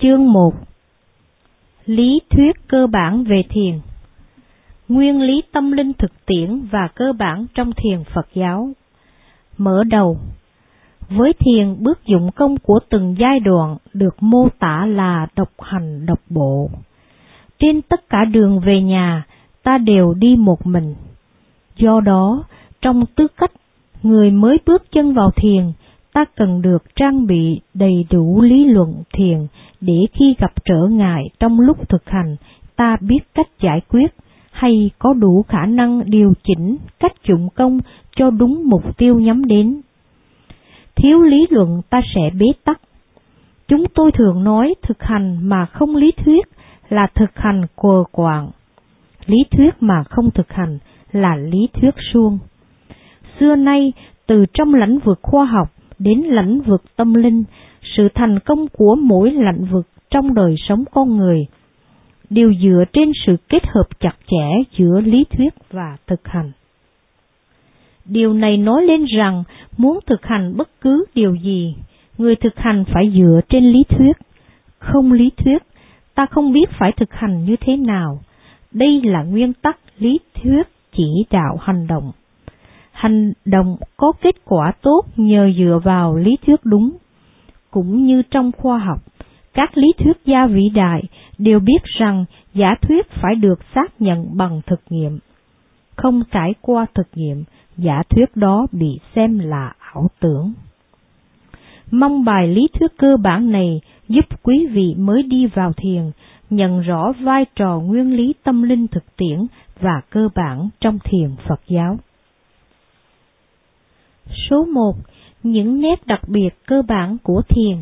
Chương 1. Lý thuyết cơ bản về thiền. Nguyên lý tâm linh thực tiễn và cơ bản trong thiền Phật giáo. Mở đầu. Với thiền, bước dụng công của từng giai đoạn được mô tả là độc hành độc bộ. Trên tất cả đường về nhà, ta đều đi một mình. Do đó, trong tư cách người mới bước chân vào thiền, ta cần được trang bị đầy đủ lý luận thiền để khi gặp trở ngại trong lúc thực hành, ta biết cách giải quyết hay có đủ khả năng điều chỉnh cách dụng công cho đúng mục tiêu nhắm đến. Thiếu lý luận ta sẽ bế tắc. Chúng tôi thường nói thực hành mà không lý thuyết là thực hành quờ quạng. Lý thuyết mà không thực hành là lý thuyết suông. Xưa nay, từ trong lĩnh vực khoa học đến lĩnh vực tâm linh, sự thành công của mỗi lĩnh vực trong đời sống con người đều dựa trên sự kết hợp chặt chẽ giữa lý thuyết và thực hành. Điều này nói lên rằng muốn thực hành bất cứ điều gì, người thực hành phải dựa trên lý thuyết. Không lý thuyết, ta không biết phải thực hành như thế nào. Đây là nguyên tắc lý thuyết chỉ đạo hành động. Hành động có kết quả tốt nhờ dựa vào lý thuyết đúng. Cũng như trong khoa học, các lý thuyết gia vĩ đại đều biết rằng giả thuyết phải được xác nhận bằng thực nghiệm. Không trải qua thực nghiệm, giả thuyết đó bị xem là ảo tưởng. Mong bài lý thuyết cơ bản này giúp quý vị mới đi vào thiền nhận rõ vai trò nguyên lý tâm linh thực tiễn và cơ bản trong thiền Phật giáo. Số 1. Những nét đặc biệt cơ bản của thiền.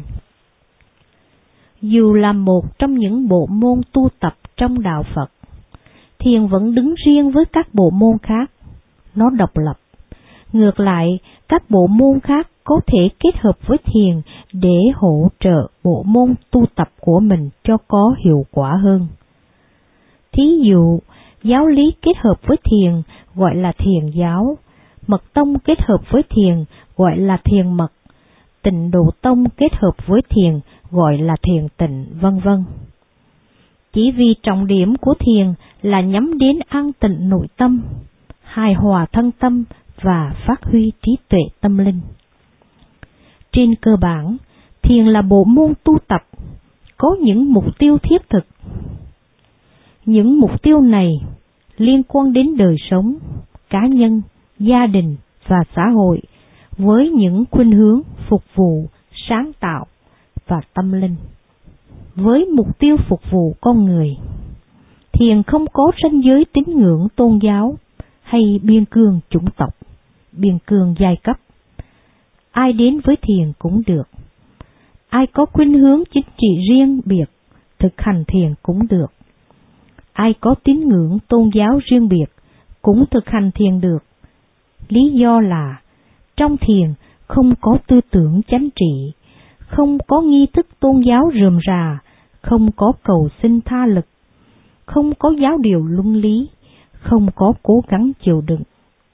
Dù là một trong những bộ môn tu tập trong đạo Phật, thiền vẫn đứng riêng với các bộ môn khác. Nó độc lập. Ngược lại, các bộ môn khác có thể kết hợp với thiền để hỗ trợ bộ môn tu tập của mình cho có hiệu quả hơn. Thí dụ, giáo lý kết hợp với thiền gọi là thiền giáo, mật tông kết hợp với thiền gọi là thiền mật, tịnh độ tông kết hợp với thiền gọi là thiền tịnh, vân vân. Chỉ vì trọng điểm của thiền là nhắm đến an tịnh nội tâm, hài hòa thân tâm và phát huy trí tuệ tâm linh. Trên cơ bản, thiền là bộ môn tu tập, có những mục tiêu thiết thực. Những mục tiêu này liên quan đến đời sống, cá nhân, gia đình và xã hội với những khuynh hướng phục vụ, sáng tạo và tâm linh. Với mục tiêu phục vụ con người, thiền không có ranh giới tín ngưỡng tôn giáo hay biên cương chủng tộc, biên cương giai cấp. Ai đến với thiền cũng được. Ai có khuynh hướng chính trị riêng biệt, thực hành thiền cũng được. Ai có tín ngưỡng tôn giáo riêng biệt, cũng thực hành thiền được. Lý do là, trong thiền không có tư tưởng chánh trị, không có nghi thức tôn giáo rườm rà, không có cầu xin tha lực, không có giáo điều luân lý, không có cố gắng chịu đựng.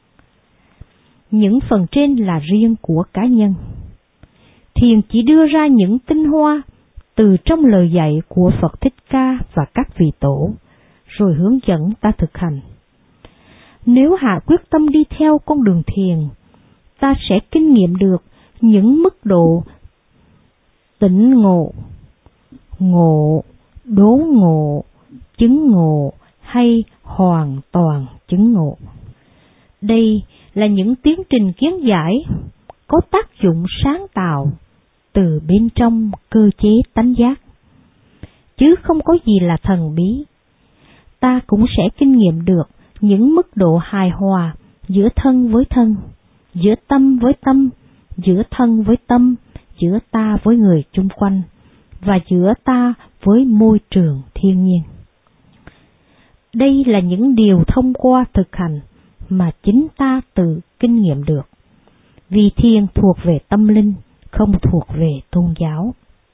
Những phần trên là riêng của cá nhân. Thiền chỉ đưa ra những tinh hoa từ trong lời dạy của Phật Thích Ca và các vị tổ, rồi hướng dẫn ta thực hành. Nếu hạ quyết tâm đi theo con đường thiền, ta sẽ kinh nghiệm được những mức độ tỉnh ngộ, ngộ, đốn ngộ, chứng ngộ hay hoàn toàn chứng ngộ. Đây là những tiến trình kiến giải có tác dụng sáng tạo từ bên trong cơ chế tánh giác, chứ không có gì là thần bí. Ta cũng sẽ kinh nghiệm được những mức độ hài hòa giữa thân với thân, giữa tâm với tâm, giữa thân với tâm, giữa ta với người chung quanh, và giữa ta với môi trường thiên nhiên. Đây là những điều thông qua thực hành mà chính ta tự kinh nghiệm được, vì thiền thuộc về tâm linh, không thuộc về tôn giáo.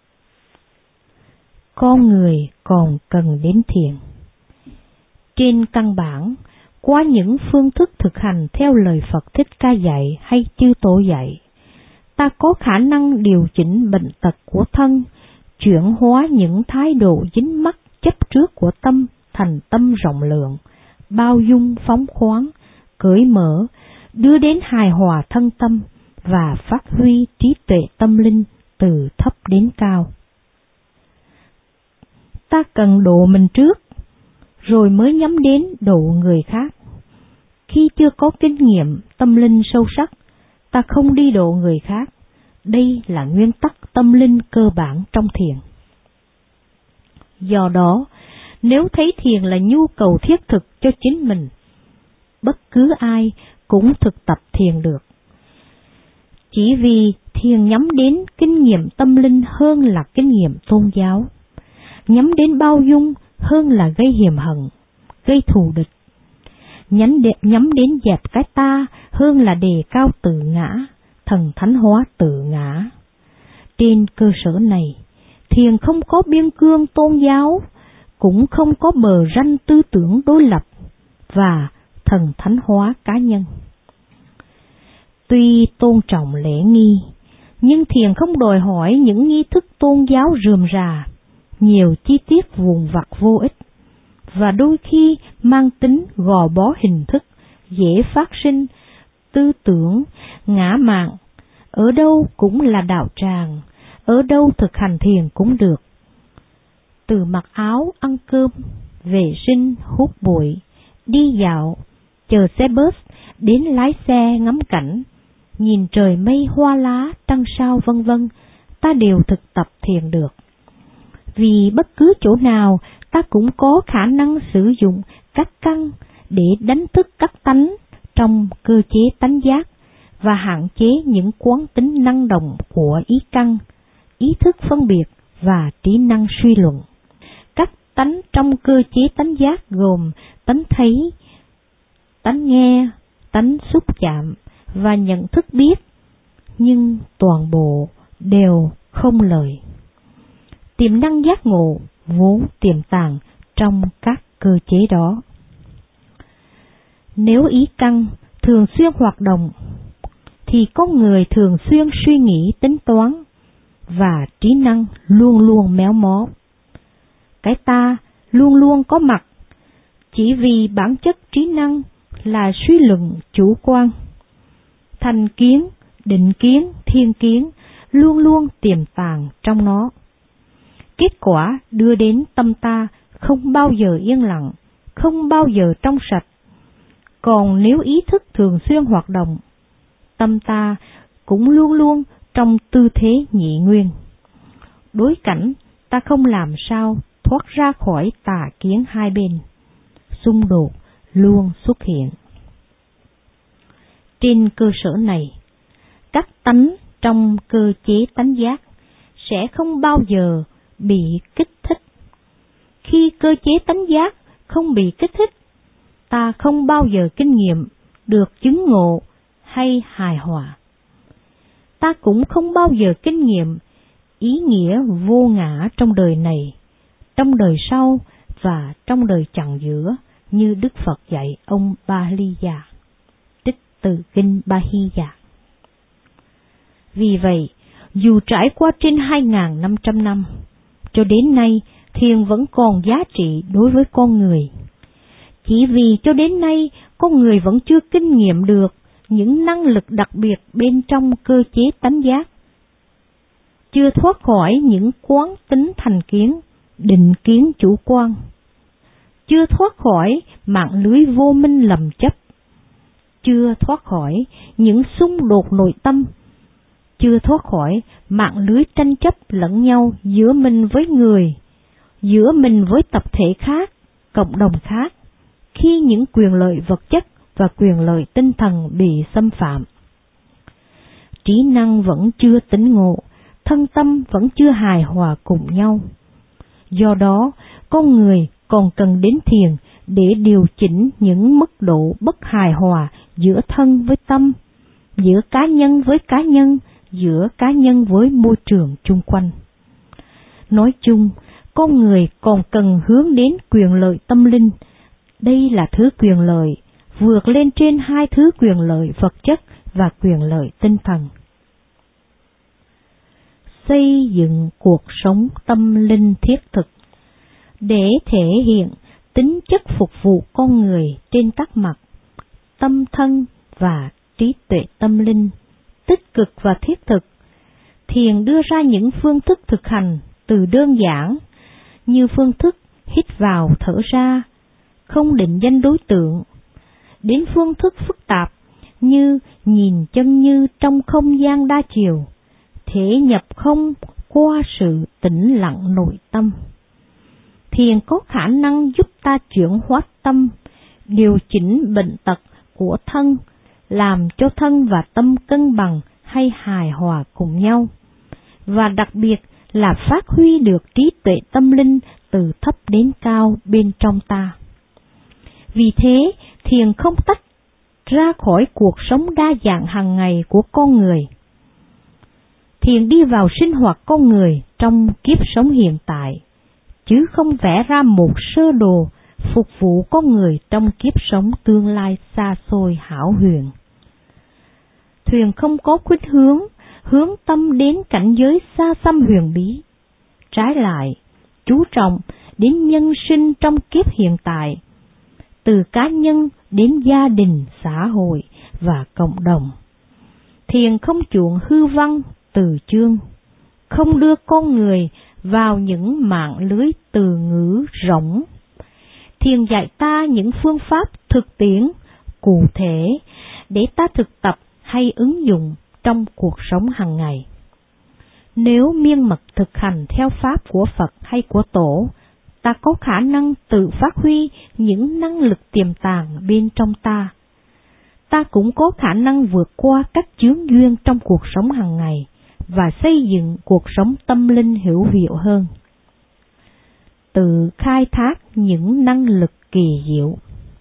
Con người còn cần đến thiền. Trên căn bản, qua những phương thức thực hành theo lời Phật Thích Ca dạy hay chư tổ dạy, ta có khả năng điều chỉnh bệnh tật của thân chuyển hóa những thái độ dính mắc chấp trước của tâm thành tâm rộng lượng, bao dung phóng khoáng, cởi mở, đưa đến hài hòa thân tâm và phát huy trí tuệ tâm linh từ thấp đến cao. Ta cần độ mình trước, rồi mới nhắm đến độ người khác. Khi chưa có kinh nghiệm tâm linh sâu sắc, ta không đi độ người khác. Đây là nguyên tắc tâm linh cơ bản trong thiền. Do đó, nếu thấy thiền là nhu cầu thiết thực cho chính mình, bất cứ ai cũng thực tập thiền được. Chỉ vì thiền nhắm đến kinh nghiệm tâm linh hơn là kinh nghiệm tôn giáo, nhắm đến bao dung hơn là gây hiềm hận, gây thù địch, nhắm đến dẹp cái ta hơn là đề cao tự ngã, thần thánh hóa tự ngã. Trên cơ sở này, thiền không có biên cương tôn giáo, cũng không có bờ ranh tư tưởng đối lập và thần thánh hóa cá nhân. Tuy tôn trọng lễ nghi, nhưng thiền không đòi hỏi những nghi thức tôn giáo rườm rà, nhiều chi tiết vụn vặt vô ích, và đôi khi mang tính gò bó hình thức, dễ phát sinh tư tưởng ngã mạn. Ở đâu cũng là đạo tràng, ở đâu thực hành thiền cũng được. Từ mặc áo ăn cơm, vệ sinh hút bụi, đi dạo, chờ xe bus, đến lái xe ngắm cảnh, nhìn trời mây hoa lá trăng sao vân vân, ta đều thực tập thiền được. Vì bất cứ chỗ nào ta cũng có khả năng sử dụng các căn để đánh thức các tánh trong cơ chế tánh giác và hạn chế những quán tính năng động của ý căn, ý thức phân biệt và trí năng suy luận. Các tánh trong cơ chế tánh giác gồm tánh thấy, tánh nghe, tánh xúc chạm và nhận thức biết, nhưng toàn bộ đều không lời. Tiềm năng giác ngộ vốn tiềm tàng trong các cơ chế đó. Nếu ý căn thường xuyên hoạt động, thì con người thường xuyên suy nghĩ tính toán, và trí năng luôn luôn méo mó. Cái ta luôn luôn có mặt, chỉ vì bản chất trí năng là suy luận chủ quan. Thành kiến, định kiến, thiên kiến luôn luôn tiềm tàng trong nó. Kết quả đưa đến tâm ta không bao giờ yên lặng, không bao giờ trong sạch. Còn nếu ý thức thường xuyên hoạt động, tâm ta cũng luôn luôn trong tư thế nhị nguyên. Đối cảnh ta không làm sao thoát ra khỏi tà kiến hai bên, xung đột luôn xuất hiện. Trên cơ sở này, các tánh trong cơ chế tánh giác sẽ không bao giờ bị kích thích. Khi cơ chế tánh giác không bị kích thích, ta không bao giờ kinh nghiệm được chứng ngộ hay hài hòa. Ta cũng không bao giờ kinh nghiệm ý nghĩa vô ngã trong đời này, trong đời sau và trong đời chặng giữa, như Đức Phật dạy ông Bahiliya, trích từ kinh Bahiya. Vì vậy, dù trải qua trên 2.500 năm, cho đến nay thiền vẫn còn giá trị đối với con người. Chỉ vì cho đến nay con người vẫn chưa kinh nghiệm được những năng lực đặc biệt bên trong cơ chế tánh giác, chưa thoát khỏi những quán tính thành kiến, định kiến chủ quan, chưa thoát khỏi mạng lưới vô minh lầm chấp, chưa thoát khỏi những xung đột nội tâm, chưa thoát khỏi mạng lưới tranh chấp lẫn nhau giữa mình với người, giữa mình với tập thể khác, cộng đồng khác, khi những quyền lợi vật chất và quyền lợi tinh thần bị xâm phạm. Trí năng vẫn chưa tỉnh ngộ, thân tâm vẫn chưa hài hòa cùng nhau. Do đó, con người còn cần đến thiền để điều chỉnh những mức độ bất hài hòa giữa thân với tâm, giữa cá nhân với cá nhân, giữa cá nhân với môi trường chung quanh. Nói chung, con người còn cần hướng đến quyền lợi tâm linh. Đây là thứ quyền lợi vượt lên trên hai thứ quyền lợi vật chất và quyền lợi tinh thần. xây dựng cuộc sống tâm linh thiết thực, để thể hiện tính chất phục vụ con người trên các mặt tâm thân và trí tuệ tâm linh, tích cực và thiết thực. Thiền đưa ra những phương thức thực hành từ đơn giản như phương thức hít vào thở ra, không định danh đối tượng, đến phương thức phức tạp như nhìn chân như trong không gian đa chiều, thể nhập không qua sự tĩnh lặng nội tâm. Thiền có khả năng giúp ta chuyển hóa tâm, điều chỉnh bệnh tật của thân, làm cho thân và tâm cân bằng hay hài hòa cùng nhau, và đặc biệt là phát huy được trí tuệ tâm linh từ thấp đến cao bên trong ta. Vì thế, thiền không tách ra khỏi cuộc sống đa dạng hàng ngày của con người. Thiền đi vào sinh hoạt con người trong kiếp sống hiện tại, chứ không vẽ ra một sơ đồ phục vụ con người trong kiếp sống tương lai xa xôi hão huyền. Thiền không có khuynh hướng tâm đến cảnh giới xa xăm huyền bí. Trái lại, chú trọng đến nhân sinh trong kiếp hiện tại, từ cá nhân đến gia đình, xã hội và cộng đồng. Thiền không chuộng hư văn từ chương, không đưa con người vào những mạng lưới từ ngữ rỗng. Thiền dạy ta những phương pháp thực tiễn, cụ thể để ta thực tập hay ứng dụng trong cuộc sống hàng ngày. Nếu miên mật thực hành theo pháp của Phật hay của Tổ, ta có khả năng tự phát huy những năng lực tiềm tàng bên trong ta. Ta cũng có khả năng vượt qua các chướng duyên trong cuộc sống hàng ngày và xây dựng cuộc sống tâm linh hữu hiệu hơn. Tự khai thác những năng lực kỳ diệu.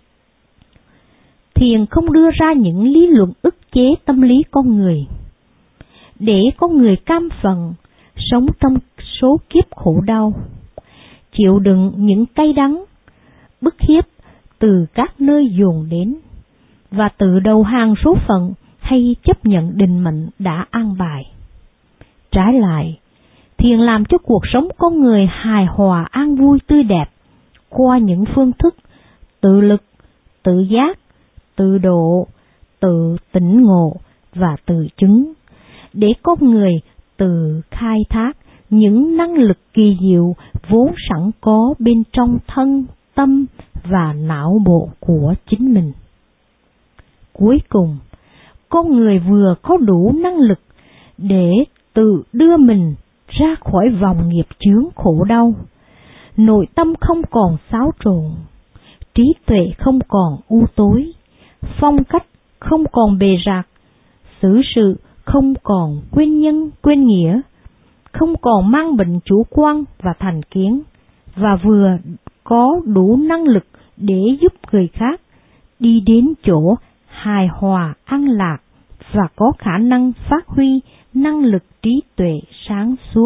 Thiền không đưa ra những lý luận ức chế tâm lý con người, để con người cam phận sống trong số kiếp khổ đau, chịu đựng những cay đắng, bức hiếp từ các nơi dồn đến, và tự đầu hàng số phận hay chấp nhận định mệnh đã an bài. Trái lại, thiền làm cho cuộc sống con người hài hòa an vui tươi đẹp qua những phương thức tự lực, tự giác, tự độ, tự tỉnh ngộ và tự chứng, để con người tự khai thác những năng lực kỳ diệu vốn sẵn có bên trong thân, tâm và não bộ của chính mình. Cuối cùng, con người vừa có đủ năng lực để tự đưa mình ra khỏi vòng nghiệp chướng khổ đau, nội tâm không còn xáo trộn, trí tuệ không còn u tối, phong cách không còn bề rạc, xử sự không còn quên nhân quên nghĩa, không còn mang bệnh chủ quan và thành kiến, và vừa có đủ năng lực để giúp người khác đi đến chỗ hài hòa an lạc và có khả năng phát huy năng lực trí tuệ sáng suốt.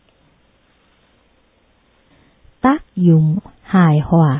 Tác dụng hài hòa.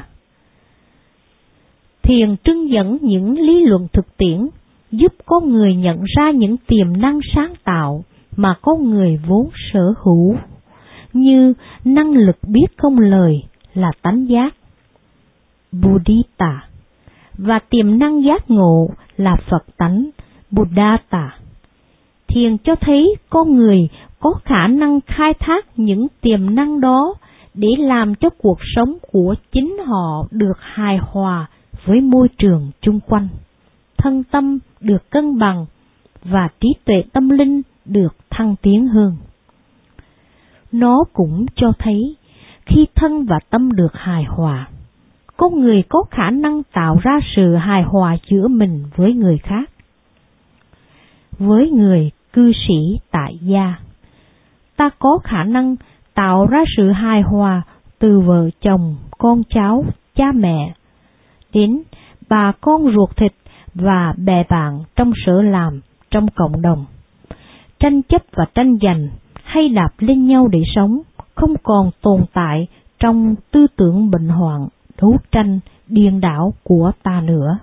Thiền trưng dẫn những lý luận thực tiễn giúp con người nhận ra những tiềm năng sáng tạo mà con người vốn sở hữu, như năng lực biết không lời là tánh giác, Buddhita, và tiềm năng giác ngộ là Phật tánh, Buddhata. Thiền cho thấy con người có khả năng khai thác những tiềm năng đó để làm cho cuộc sống của chính họ được hài hòa với môi trường chung quanh, thân tâm được cân bằng và trí tuệ tâm linh được thăng tiến hơn. Nó cũng cho thấy khi thân và tâm được hài hòa, con người có khả năng tạo ra sự hài hòa giữa mình với người khác. Với người cư sĩ tại gia, ta có khả năng tạo ra sự hài hòa từ vợ chồng, con cháu, cha mẹ, đến bà con ruột thịt và bè bạn trong sở làm, trong cộng đồng. Tranh chấp và tranh giành hay đạp lên nhau để sống không còn tồn tại trong tư tưởng bệnh hoạn, đấu tranh, điên đảo của ta nữa.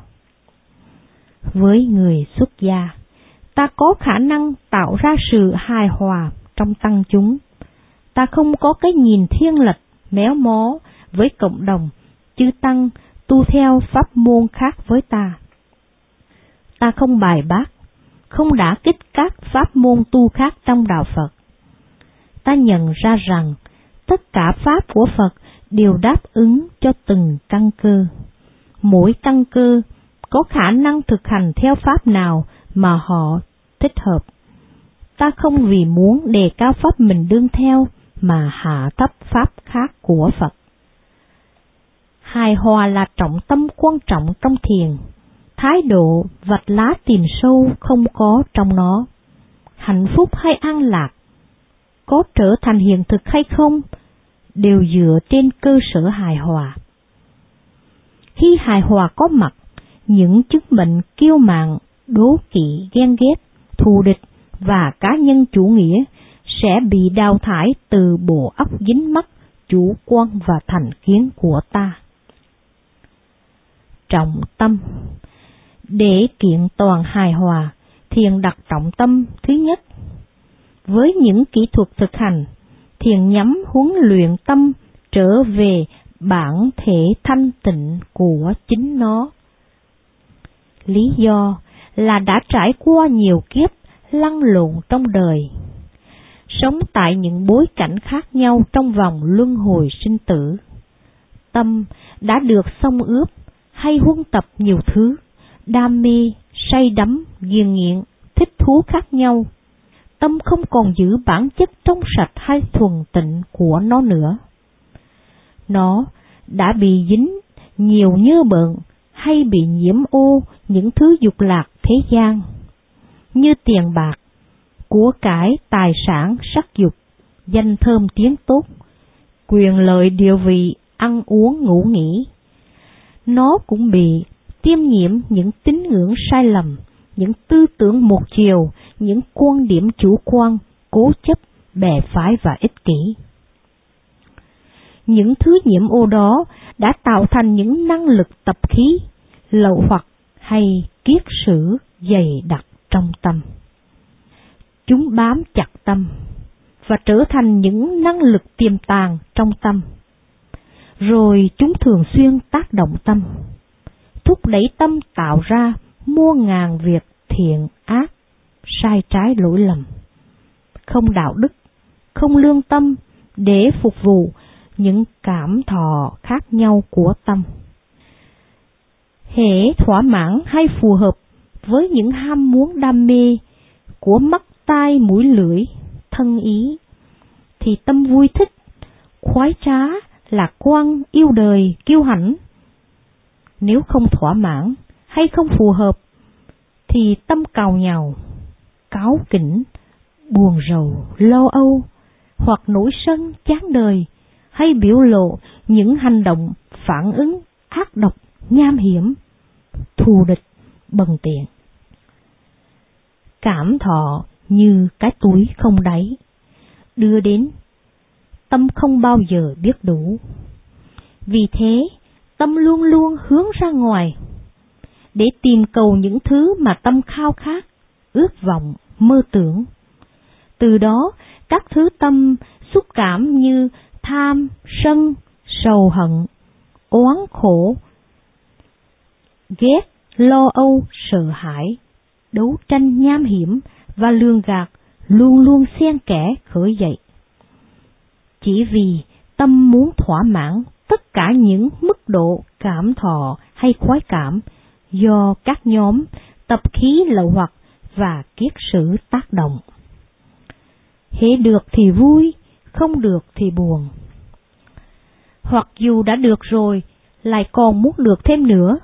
Với người xuất gia, ta có khả năng tạo ra sự hài hòa trong tăng chúng. Ta không có cái nhìn thiên lệch, méo mó với cộng đồng chư tăng tu theo pháp môn khác với ta. Ta không bài bác, không đả kích các pháp môn tu khác trong đạo Phật. Ta nhận ra rằng tất cả pháp của Phật đều đáp ứng cho từng căn cơ. Mỗi căn cơ có khả năng thực hành theo pháp nào mà họ thích hợp. Ta không vì muốn đề cao pháp mình đương theo mà hạ thấp pháp khác của Phật. Hài hòa là trọng tâm quan trọng trong thiền. Thái độ vạch lá tìm sâu không có trong nó. Hạnh phúc hay an lạc, có trở thành hiện thực hay không, đều dựa trên cơ sở hài hòa. Khi hài hòa có mặt, những chứng bệnh kiêu mạn, đố kỵ, ghen ghét, thù địch và cá nhân chủ nghĩa sẽ bị đào thải từ bộ óc dính mắc chủ quan và thành kiến của ta. Trọng tâm. Để kiện toàn hài hòa, thiền đặt trọng tâm thứ nhất. Với những kỹ thuật thực hành, thiền nhắm huấn luyện tâm trở về bản thể thanh tịnh của chính nó. Lý do là đã trải qua nhiều kiếp lăn lộn trong đời, sống tại những bối cảnh khác nhau trong vòng luân hồi sinh tử. Tâm đã được xông ướp hay huân tập nhiều thứ, đam mê, say đắm, ghiền nghiện, thích thú khác nhau. Tâm không còn giữ bản chất trong sạch hay thuần tịnh của nó nữa. Nó đã bị dính nhiều nhơ bợn hay bị nhiễm ô những thứ dục lạc thế gian, như tiền bạc, của cải, tài sản, sắc dục, danh thơm tiếng tốt, quyền lợi địa vị, ăn uống ngủ nghỉ. Nó cũng bị tiêm nhiễm những tín ngưỡng sai lầm, những tư tưởng một chiều, những quan điểm chủ quan, cố chấp, bè phái và ích kỷ. Những thứ nhiễm ô đó đã tạo thành những năng lực tập khí, lậu hoặc hay kiết sử dày đặc trong tâm. Chúng bám chặt tâm và trở thành những năng lực tiềm tàng trong tâm. Rồi chúng thường xuyên tác động tâm, thúc đẩy tâm tạo ra muôn ngàn việc thiện ác, sai trái lỗi lầm, không đạo đức, không lương tâm để phục vụ những cảm thọ khác nhau của tâm. Hễ thỏa mãn hay phù hợp với những ham muốn đam mê của mắt, tai, mũi, lưỡi, thân ý, thì tâm vui thích, khoái trá, lạc quan, yêu đời, kiêu hãnh. Nếu không thỏa mãn hay không phù hợp, thì tâm càu nhàu, cáu kỉnh, buồn rầu, lo âu, hoặc nổi sân, chán đời, hay biểu lộ những hành động phản ứng ác độc, nham hiểm, thù địch, bần tiện. Cảm thọ như cái túi không đáy, đưa đến tâm không bao giờ biết đủ. Vì thế, tâm luôn luôn hướng ra ngoài, để tìm cầu những thứ mà tâm khao khát, ước vọng, mơ tưởng. Từ đó, các thứ tâm xúc cảm như tham, sân, sầu hận, oán khổ, ghét, lo âu, sợ hãi, đấu tranh nham hiểm và lường gạt luôn luôn xen kẽ khởi dậy. Chỉ vì tâm muốn thỏa mãn tất cả những mức độ cảm thọ hay khoái cảm do các nhóm tập khí lậu hoặc và kiết sử tác động. Hễ được thì vui, không được thì buồn. Hoặc dù đã được rồi, lại còn muốn được thêm nữa.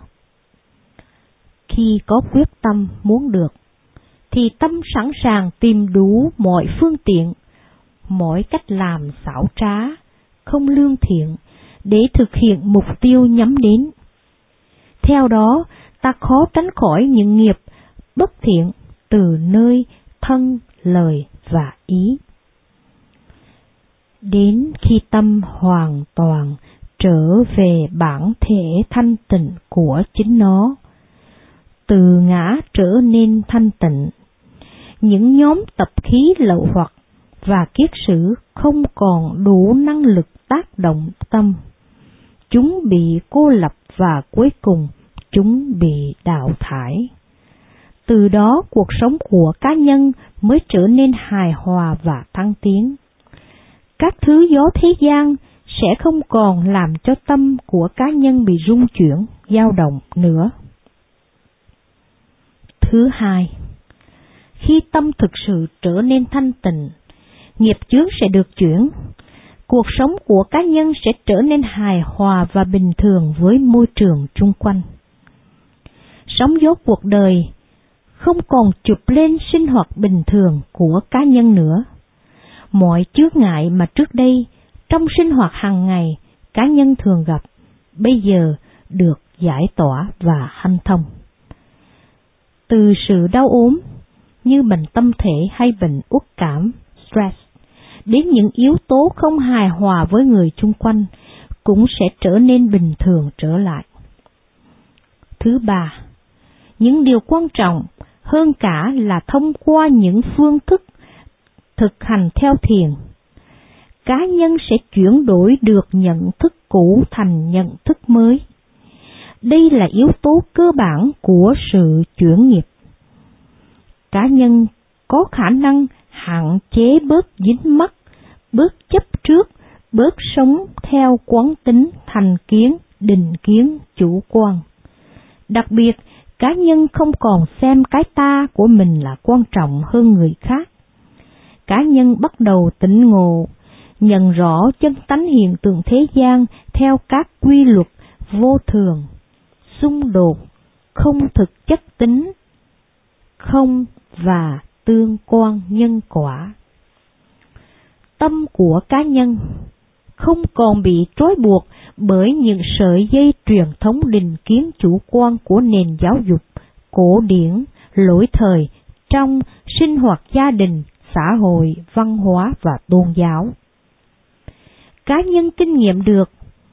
Khi có quyết tâm muốn được, thì tâm sẵn sàng tìm đủ mọi phương tiện, mọi cách làm xảo trá, không lương thiện, để thực hiện mục tiêu nhắm đến. Theo đó, ta khó tránh khỏi những nghiệp bất thiện từ nơi thân, lời và ý. Đến khi tâm hoàn toàn trở về bản thể thanh tịnh của chính nó, từ ngã trở nên thanh tịnh, những nhóm tập khí lậu hoặc và kiết sử không còn đủ năng lực tác động tâm. Chúng bị cô lập và cuối cùng chúng bị đào thải. Từ đó cuộc sống của cá nhân mới trở nên hài hòa và thăng tiến. Các thứ gió thế gian sẽ không còn làm cho tâm của cá nhân bị rung chuyển, dao động nữa. Thứ hai, khi tâm thực sự trở nên thanh tịnh, nghiệp chướng sẽ được chuyển. Cuộc sống của cá nhân sẽ trở nên hài hòa và bình thường với môi trường chung quanh. Sóng gió cuộc đời không còn chụp lên sinh hoạt bình thường của cá nhân nữa. Mọi chướng ngại mà trước đây trong sinh hoạt hàng ngày cá nhân thường gặp, bây giờ được giải tỏa và hanh thông. Từ sự đau ốm như bệnh tâm thể hay bệnh uất cảm, stress, đến những yếu tố không hài hòa với người chung quanh cũng sẽ trở nên bình thường trở lại. Thứ ba, những điều quan trọng hơn cả là thông qua những phương thức thực hành theo thiền, cá nhân sẽ chuyển đổi được nhận thức cũ thành nhận thức mới. Đây là yếu tố cơ bản của sự chuyển nghiệp. Cá nhân có khả năng hạn chế bớt dính mắc, bớt chấp trước, bớt sống theo quán tính, thành kiến, định kiến, chủ quan. Đặc biệt, cá nhân không còn xem cái ta của mình là quan trọng hơn người khác. Cá nhân bắt đầu tỉnh ngộ, nhận rõ chân tánh hiện tượng thế gian theo các quy luật vô thường, xung đột, không thực chất tính, không và tương quan nhân quả. Tâm của cá nhân không còn bị trói buộc bởi những sợi dây truyền thống định kiến chủ quan của nền giáo dục cổ điển, lỗi thời trong sinh hoạt gia đình, xã hội, văn hóa và tôn giáo. Cá nhân kinh nghiệm được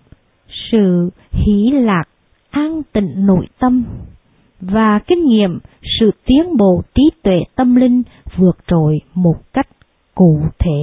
sự hỷ lạc, an tịnh nội tâm và kinh nghiệm sự tiến bộ trí tuệ tâm linh vượt trội một cách cụ thể.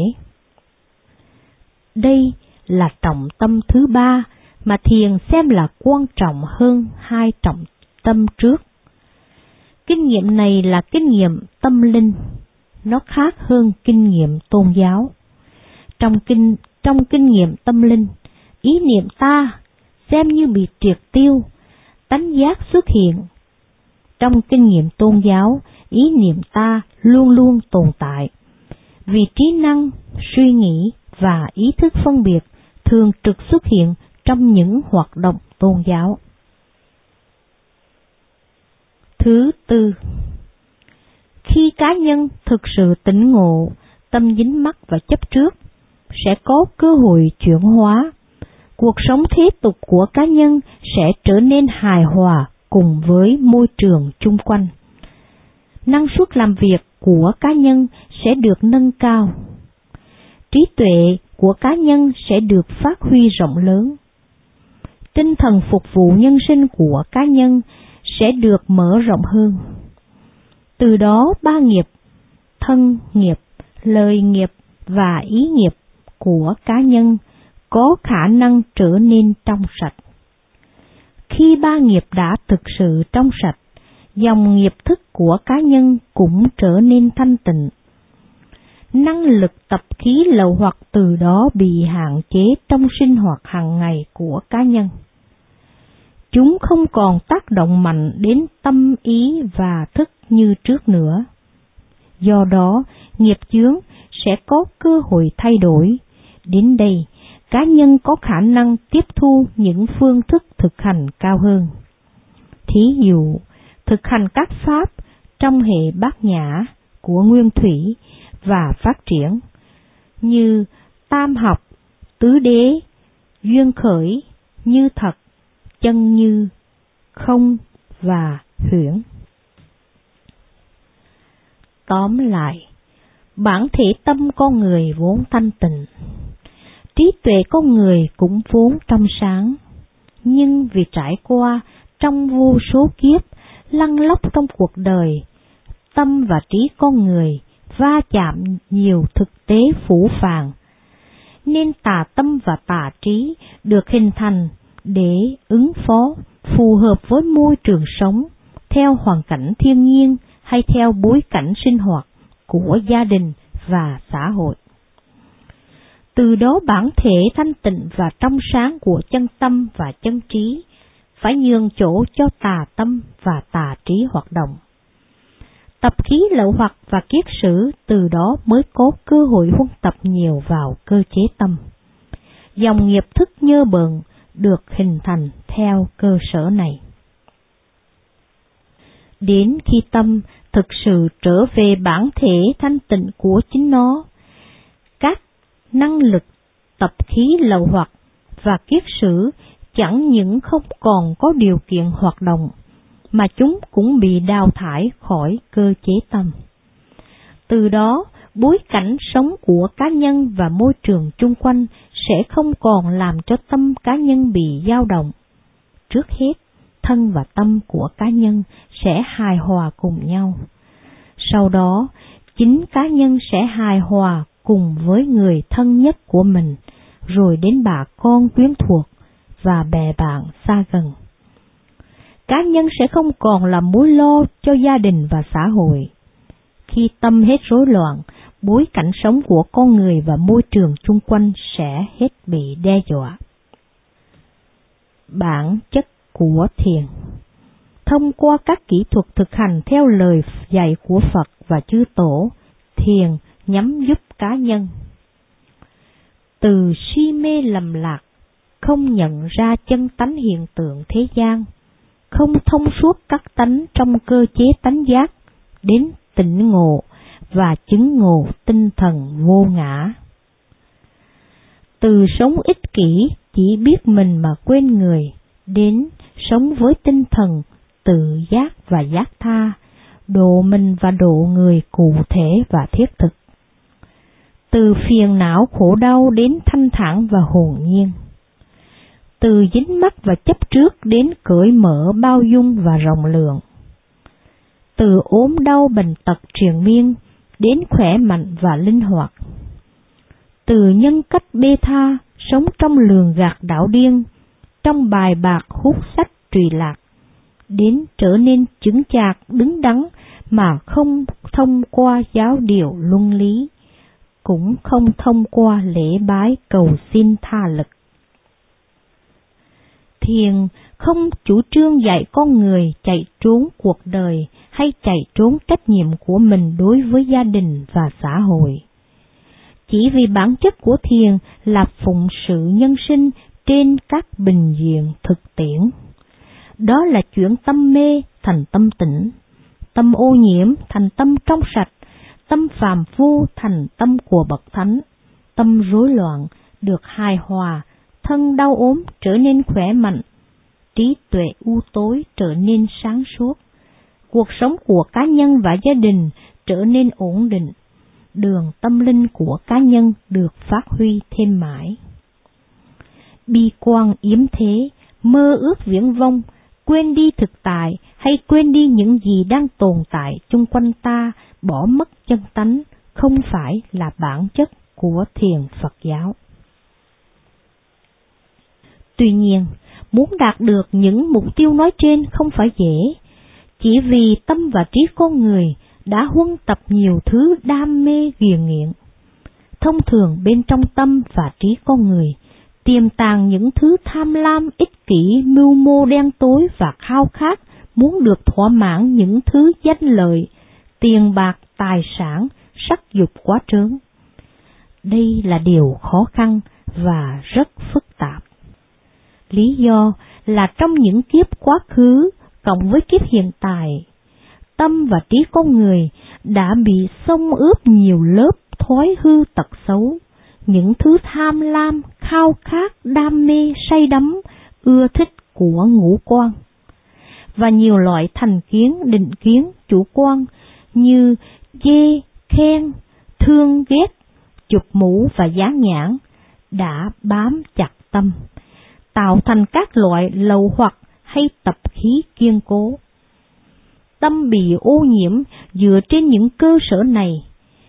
Đây là trọng tâm thứ ba mà thiền xem là quan trọng hơn hai trọng tâm trước. Kinh nghiệm này là kinh nghiệm tâm linh, nó khác hơn kinh nghiệm tôn giáo. Trong kinh nghiệm tâm linh, ý niệm ta xem như bị triệt tiêu, tánh giác xuất hiện. Trong kinh nghiệm tôn giáo, ý niệm ta luôn luôn tồn tại, vì trí năng, suy nghĩ và ý thức phân biệt thường trực xuất hiện trong những hoạt động tôn giáo. Thứ tư, khi cá nhân thực sự tỉnh ngộ, tâm dính mắc và chấp trước sẽ có cơ hội chuyển hóa. Cuộc sống thế tục của cá nhân sẽ trở nên hài hòa cùng với môi trường chung quanh. Năng suất làm việc của cá nhân sẽ được nâng cao. Trí tuệ của cá nhân sẽ được phát huy rộng lớn. Tinh thần phục vụ nhân sinh của cá nhân sẽ được mở rộng hơn. Từ đó ba nghiệp, thân nghiệp, lời nghiệp và ý nghiệp của cá nhân có khả năng trở nên trong sạch. Khi ba nghiệp đã thực sự trong sạch, dòng nghiệp thức của cá nhân cũng trở nên thanh tịnh. Năng lực tập khí lậu hoặc từ đó bị hạn chế trong sinh hoạt hàng ngày của cá nhân. Chúng không còn tác động mạnh đến tâm ý và thức như trước nữa. Do đó, nghiệp chướng sẽ có cơ hội thay đổi. Đến đây, cá nhân có khả năng tiếp thu những phương thức thực hành cao hơn. Thí dụ, thực hành các pháp trong hệ bát nhã của nguyên thủy và phát triển, như tam học, tứ đế, duyên khởi, như thật, chân như, không và huyễn. Tóm lại, bản thể tâm con người vốn thanh tịnh, trí tuệ con người cũng vốn trong sáng, nhưng vì trải qua trong vô số kiếp lăn lóc trong cuộc đời, tâm và trí con người va chạm nhiều thực tế phũ phàng, nên tà tâm và tà trí được hình thành để ứng phó phù hợp với môi trường sống, theo hoàn cảnh thiên nhiên hay theo bối cảnh sinh hoạt của gia đình và xã hội. Từ đó bản thể thanh tịnh và trong sáng của chân tâm và chân trí phải nhường chỗ cho tà tâm và tà trí hoạt động. Tập khí lậu hoặc và kiết sử từ đó mới có cơ hội huân tập nhiều vào cơ chế tâm. Dòng nghiệp thức nhơ bợn được hình thành theo cơ sở này. Đến khi tâm thực sự trở về bản thể thanh tịnh của chính nó, các năng lực tập khí lậu hoặc và kiết sử chẳng những không còn có điều kiện hoạt động, mà chúng cũng bị đào thải khỏi cơ chế tâm. Từ đó, bối cảnh sống của cá nhân và môi trường chung quanh sẽ không còn làm cho tâm cá nhân bị dao động. Trước hết, thân và tâm của cá nhân sẽ hài hòa cùng nhau. Sau đó, chính cá nhân sẽ hài hòa cùng với người thân nhất của mình, rồi đến bà con quyến thuộc và bè bạn xa gần. Cá nhân sẽ không còn là mối lo cho gia đình và xã hội. Khi tâm hết rối loạn, bối cảnh sống của con người và môi trường chung quanh sẽ hết bị đe dọa. Bản chất của thiền. Thông qua các kỹ thuật thực hành theo lời dạy của Phật và chư Tổ, thiền nhằm giúp cá nhân từ si mê lầm lạc, không nhận ra chân tánh hiện tượng thế gian, không thông suốt các tánh trong cơ chế tánh giác, đến tỉnh ngộ và chứng ngộ tinh thần vô ngã. Từ sống ích kỷ chỉ biết mình mà quên người, đến sống với tinh thần tự giác và giác tha, độ mình và độ người cụ thể và thiết thực. Từ phiền não khổ đau đến thanh thản và hồn nhiên. Từ dính mắc và chấp trước đến cởi mở bao dung và rộng lượng. Từ ốm đau bệnh tật triền miên đến khỏe mạnh và linh hoạt. Từ nhân cách bê tha sống trong lường gạt đảo điên, trong bài bạc hút sách trụy lạc, đến trở nên chững chạc đứng đắn mà không thông qua giáo điều luân lý, cũng không thông qua lễ bái cầu xin tha lực. Thiền không chủ trương dạy con người chạy trốn cuộc đời hay chạy trốn trách nhiệm của mình đối với gia đình và xã hội. Chỉ vì bản chất của thiền là phụng sự nhân sinh trên các bình diện thực tiễn. Đó là chuyển tâm mê thành tâm tĩnh, tâm ô nhiễm thành tâm trong sạch, tâm phàm phu thành tâm của bậc thánh, tâm rối loạn được hài hòa, thân đau ốm trở nên khỏe mạnh, trí tuệ u tối trở nên sáng suốt, cuộc sống của cá nhân và gia đình trở nên ổn định, đường tâm linh của cá nhân được phát huy thêm mãi. Bi quan yếm thế, mơ ước viễn vông, quên đi thực tại hay quên đi những gì đang tồn tại chung quanh ta, bỏ mất chân tánh, không phải là bản chất của thiền Phật giáo. Tuy nhiên, muốn đạt được những mục tiêu nói trên không phải dễ, chỉ vì tâm và trí con người đã huân tập nhiều thứ đam mê ghiền nghiện. Thông thường bên trong tâm và trí con người tiềm tàng những thứ tham lam, ích kỷ, mưu mô đen tối và khao khát muốn được thỏa mãn những thứ danh lợi, tiền bạc, tài sản, sắc dục quá trớn. Đây là điều khó khăn và rất phức tạp. Lý do là trong những kiếp quá khứ cộng với kiếp hiện tại, tâm và trí con người đã bị xông ướp nhiều lớp thói hư tật xấu, những thứ tham lam, khao khát, đam mê, say đắm, ưa thích của ngũ quan, và nhiều loại thành kiến, định kiến, chủ quan như chê, khen, thương, ghét, chụp mũ và dán nhãn đã bám chặt tâm, tạo thành các loại lậu hoặc hay tập khí kiên cố. Tâm bị ô nhiễm dựa trên những cơ sở này,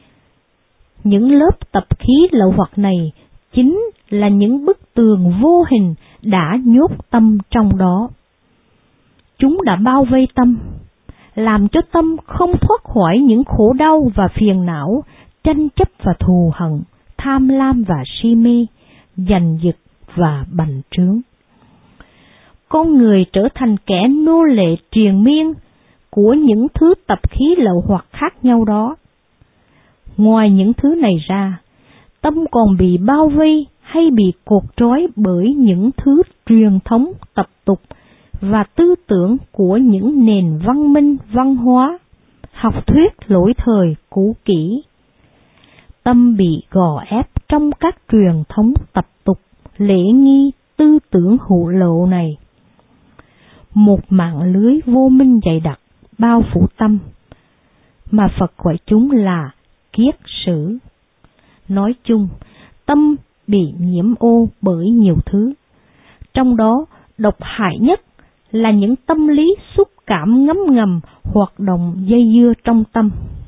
Những lớp tập khí lậu hoặc này chính là những bức tường vô hình đã nhốt tâm trong đó. Chúng đã bao vây tâm, làm cho tâm không thoát khỏi những khổ đau và phiền não, tranh chấp và thù hận, tham lam và si mê, giành giật và bành trướng. Con người trở thành kẻ nô lệ triền miên của những thứ tập khí lậu hoặc khác nhau đó. Ngoài những thứ này ra, tâm còn bị bao vây hay bị cột trói bởi những thứ truyền thống tập tục và tư tưởng của những nền văn minh văn hóa, học thuyết lỗi thời cũ kỹ. Tâm bị gò ép trong các truyền thống tập tục, lễ nghi, tư tưởng hủ lậu này. Một mạng lưới vô minh dày đặc bao phủ tâm, mà Phật gọi chúng là kiết sử. Nói chung, tâm bị nhiễm ô bởi nhiều thứ, trong đó độc hại nhất là những tâm lý xúc cảm ngấm ngầm hoạt động dây dưa trong tâm.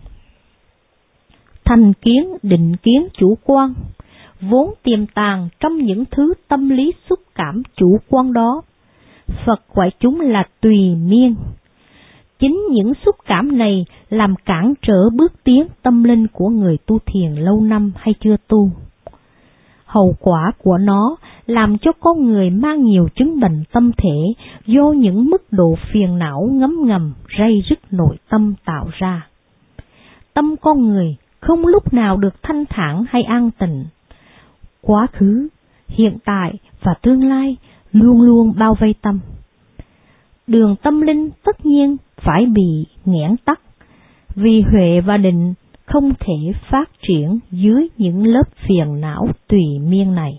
Thành kiến, định kiến chủ quan vốn tiềm tàng trong những thứ tâm lý xúc cảm chủ quan đó. Phật gọi chúng là tùy miên. Chính những xúc cảm này làm cản trở bước tiến tâm linh của người tu thiền lâu năm hay chưa tu. Hậu quả của nó làm cho con người mang nhiều chứng bệnh tâm thể do những mức độ phiền não ngấm ngầm ray rứt nội tâm tạo ra. Tâm con người không lúc nào được thanh thản hay an tịnh. Quá khứ, hiện tại và tương lai luôn luôn bao vây tâm. Đường tâm linh tất nhiên phải bị nghẽn tắc, vì huệ và định không thể phát triển dưới những lớp phiền não tùy miên này.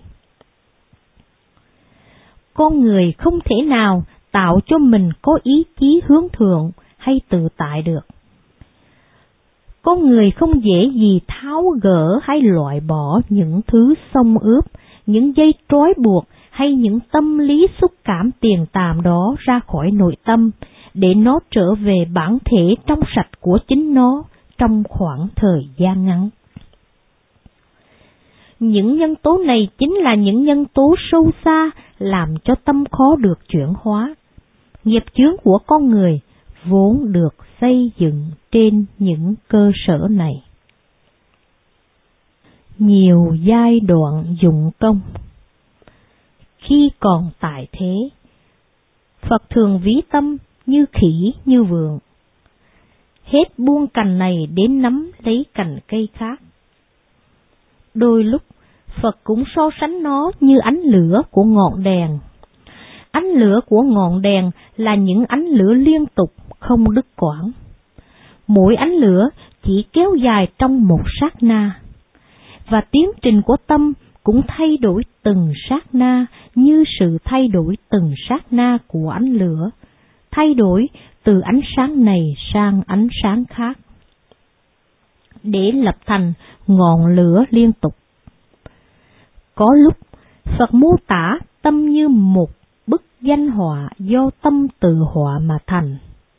Con người không thể nào tạo cho mình có ý chí hướng thượng hay tự tại được. Con người không dễ gì tháo gỡ hay loại bỏ những thứ xông ướp, những dây trói buộc hay những tâm lý xúc cảm tiền tàm đó ra khỏi nội tâm, để nó trở về bản thể trong sạch của chính nó trong khoảng thời gian ngắn. Những nhân tố này chính là những nhân tố sâu xa làm cho tâm khó được chuyển hóa. Nghiệp chướng của con người vốn được xây dựng trên những cơ sở này. Nhiều giai đoạn dụng công. Khi còn tại thế, Phật thường ví tâm như khỉ như vượn, hết buông cành này đến nắm lấy cành cây khác. Đôi lúc, Phật cũng so sánh nó như ánh lửa của ngọn đèn. Ánh lửa của ngọn đèn là những ánh lửa liên tục, không đứt quãng. Mỗi ánh lửa chỉ kéo dài trong một sát na, và tiến trình của tâm cũng thay đổi từng sát na như sự thay đổi từng sát na của ánh lửa, thay đổi từ ánh sáng này sang ánh sáng khác, để lập thành ngọn lửa liên tục. Có lúc, Phật mô tả tâm như một bức danh họa do tâm tự họa mà thành.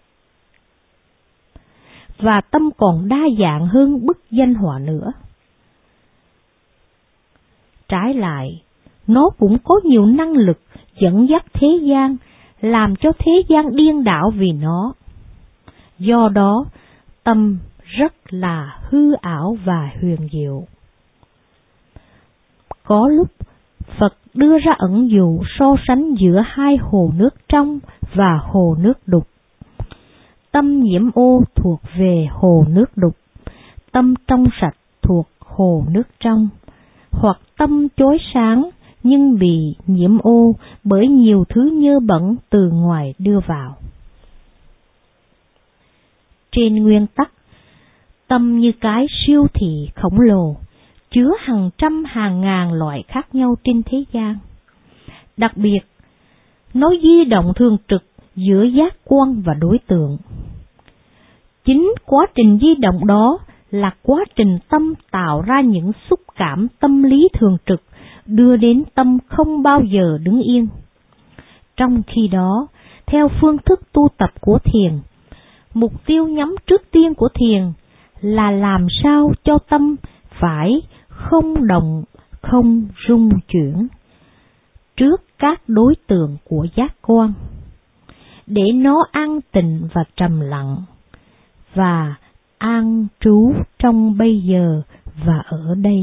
Và tâm còn đa dạng hơn bức danh họa nữa. Trái lại, nó cũng có nhiều năng lực dẫn dắt thế gian, làm cho thế gian điên đảo vì nó. Do đó, tâm rất là hư ảo và huyền diệu. Có lúc, Phật đưa ra ẩn dụ so sánh giữa hai hồ nước trong và hồ nước đục. Tâm nhiễm ô thuộc về hồ nước đục, tâm trong sạch thuộc hồ nước trong, hoặc tâm chói sáng nhưng bị nhiễm ô bởi nhiều thứ nhơ bẩn từ ngoài đưa vào. Trên nguyên tắc, tâm như cái siêu thị khổng lồ, chứa hàng trăm hàng ngàn loại khác nhau trên thế gian. Đặc biệt, nó di động thường trực giữa giác quan và đối tượng. Chính quá trình di động đó là quá trình tâm tạo ra những xúc cảm tâm lý thường trực, đưa đến tâm không bao giờ đứng yên. Trong khi đó, theo phương thức tu tập của thiền, mục tiêu nhắm trước tiên của thiền là làm sao cho tâm phải không động, không rung chuyển trước các đối tượng của giác quan, để nó an tịnh và trầm lặng, và an trú trong bây giờ và ở đây.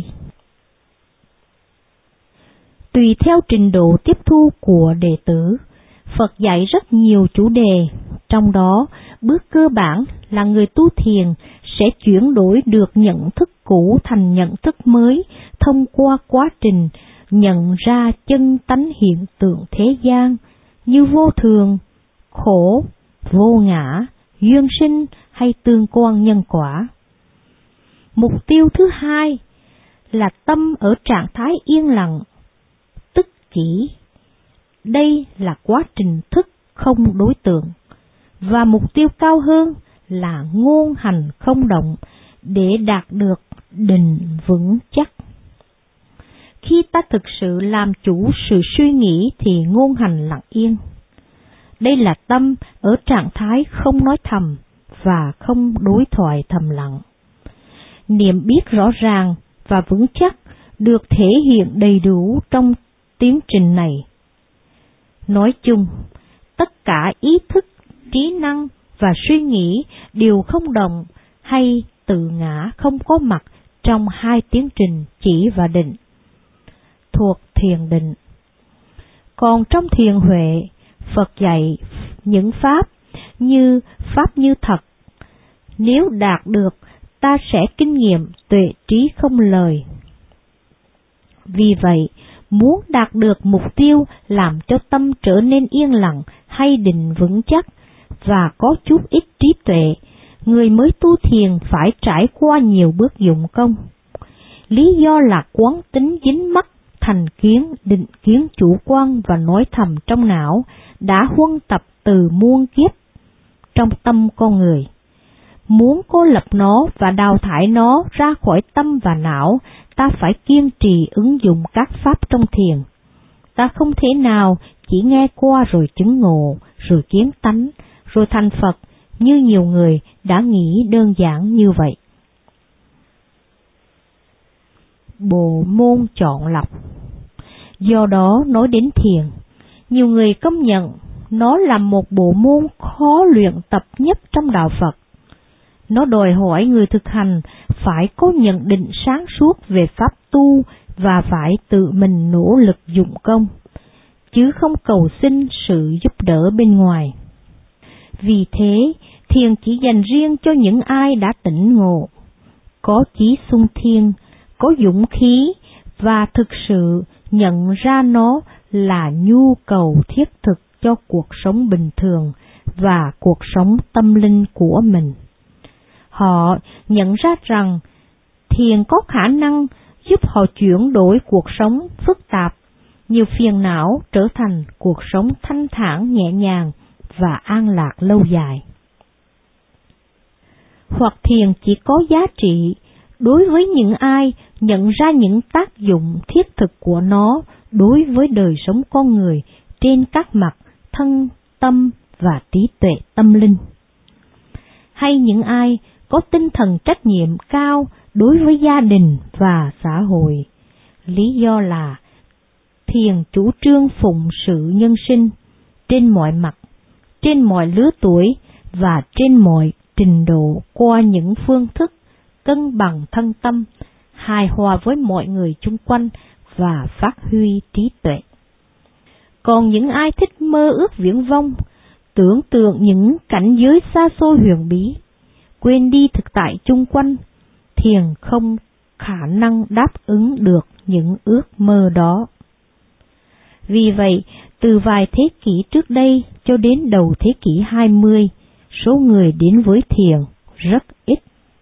Tùy theo trình độ tiếp thu của đệ tử, Phật dạy rất nhiều chủ đề, trong đó bước cơ bản là người tu thiền sẽ chuyển đổi được nhận thức cũ thành nhận thức mới thông qua quá trình nhận ra chân tánh hiện tượng thế gian như vô thường, khổ, vô ngã, duyên sinh hay tương quan nhân quả. Mục tiêu thứ hai là tâm ở trạng thái yên lặng, tức chỉ. Đây là quá trình thức không đối tượng, và mục tiêu cao hơn là ngôn hành không động để đạt được định vững chắc. Khi ta thực sự làm chủ sự suy nghĩ thì ngôn hành lặng yên. Đây là tâm ở trạng thái không nói thầm và không đối thoại thầm lặng. Niệm biết rõ ràng và vững chắc được thể hiện đầy đủ trong tiến trình này. Nói chung, tất cả ý thức, trí năng và suy nghĩ đều không động hay tự ngã không có mặt trong hai tiến trình chỉ và định, thuộc thiền định. Còn trong thiền huệ, Phật dạy những pháp như thật. Nếu đạt được, ta sẽ kinh nghiệm tuệ trí không lời. Vì vậy, muốn đạt được mục tiêu làm cho tâm trở nên yên lặng hay định vững chắc và có chút ít trí tuệ, người mới tu thiền phải trải qua nhiều bước dụng công. Lý do là quán tính dính mắc thành kiến, định kiến chủ quan và nói thầm trong não đã huân tập từ muôn kiếp trong tâm con người. Muốn cô lập nó và đào thải nó ra khỏi tâm và não, ta phải kiên trì ứng dụng các pháp trong thiền. Ta không thể nào chỉ nghe qua rồi chứng ngộ, rồi kiến tánh, rồi thành Phật như nhiều người đã nghĩ đơn giản như vậy. Bộ môn chọn lọc. Do đó nói đến thiền, nhiều người công nhận nó là một bộ môn khó luyện tập nhất trong đạo Phật. Nó đòi hỏi người thực hành phải có nhận định sáng suốt về pháp tu và phải tự mình nỗ lực dụng công, chứ không cầu xin sự giúp đỡ bên ngoài. Vì thế, thiền chỉ dành riêng cho những ai đã tỉnh ngộ, có chí xung thiên, có dũng khí và thực sự nhận ra nó là nhu cầu thiết thực cho cuộc sống bình thường và cuộc sống tâm linh của mình. Họ nhận ra rằng thiền có khả năng giúp họ chuyển đổi cuộc sống phức tạp, nhiều phiền não trở thành cuộc sống thanh thản nhẹ nhàng và an lạc lâu dài. Hoặc thiền chỉ có giá trị đối với những ai nhận ra những tác dụng thiết thực của nó đối với đời sống con người trên các mặt thân, tâm và trí tuệ tâm linh. Hay những ai có tinh thần trách nhiệm cao đối với gia đình và xã hội. Lý do là thiền chủ trương phụng sự nhân sinh trên mọi mặt, trên mọi lứa tuổi và trên mọi trình độ qua những phương thức cân bằng thân tâm, hài hòa với mọi người chung quanh và phát huy trí tuệ. Còn những ai thích mơ ước viễn vông, tưởng tượng những cảnh giới xa xôi huyền bí, quên đi thực tại chung quanh, thiền không khả năng đáp ứng được những ước mơ đó. Vì vậy, từ vài thế kỷ trước đây cho đến đầu thế kỷ 20, số người đến với thiền rất ít.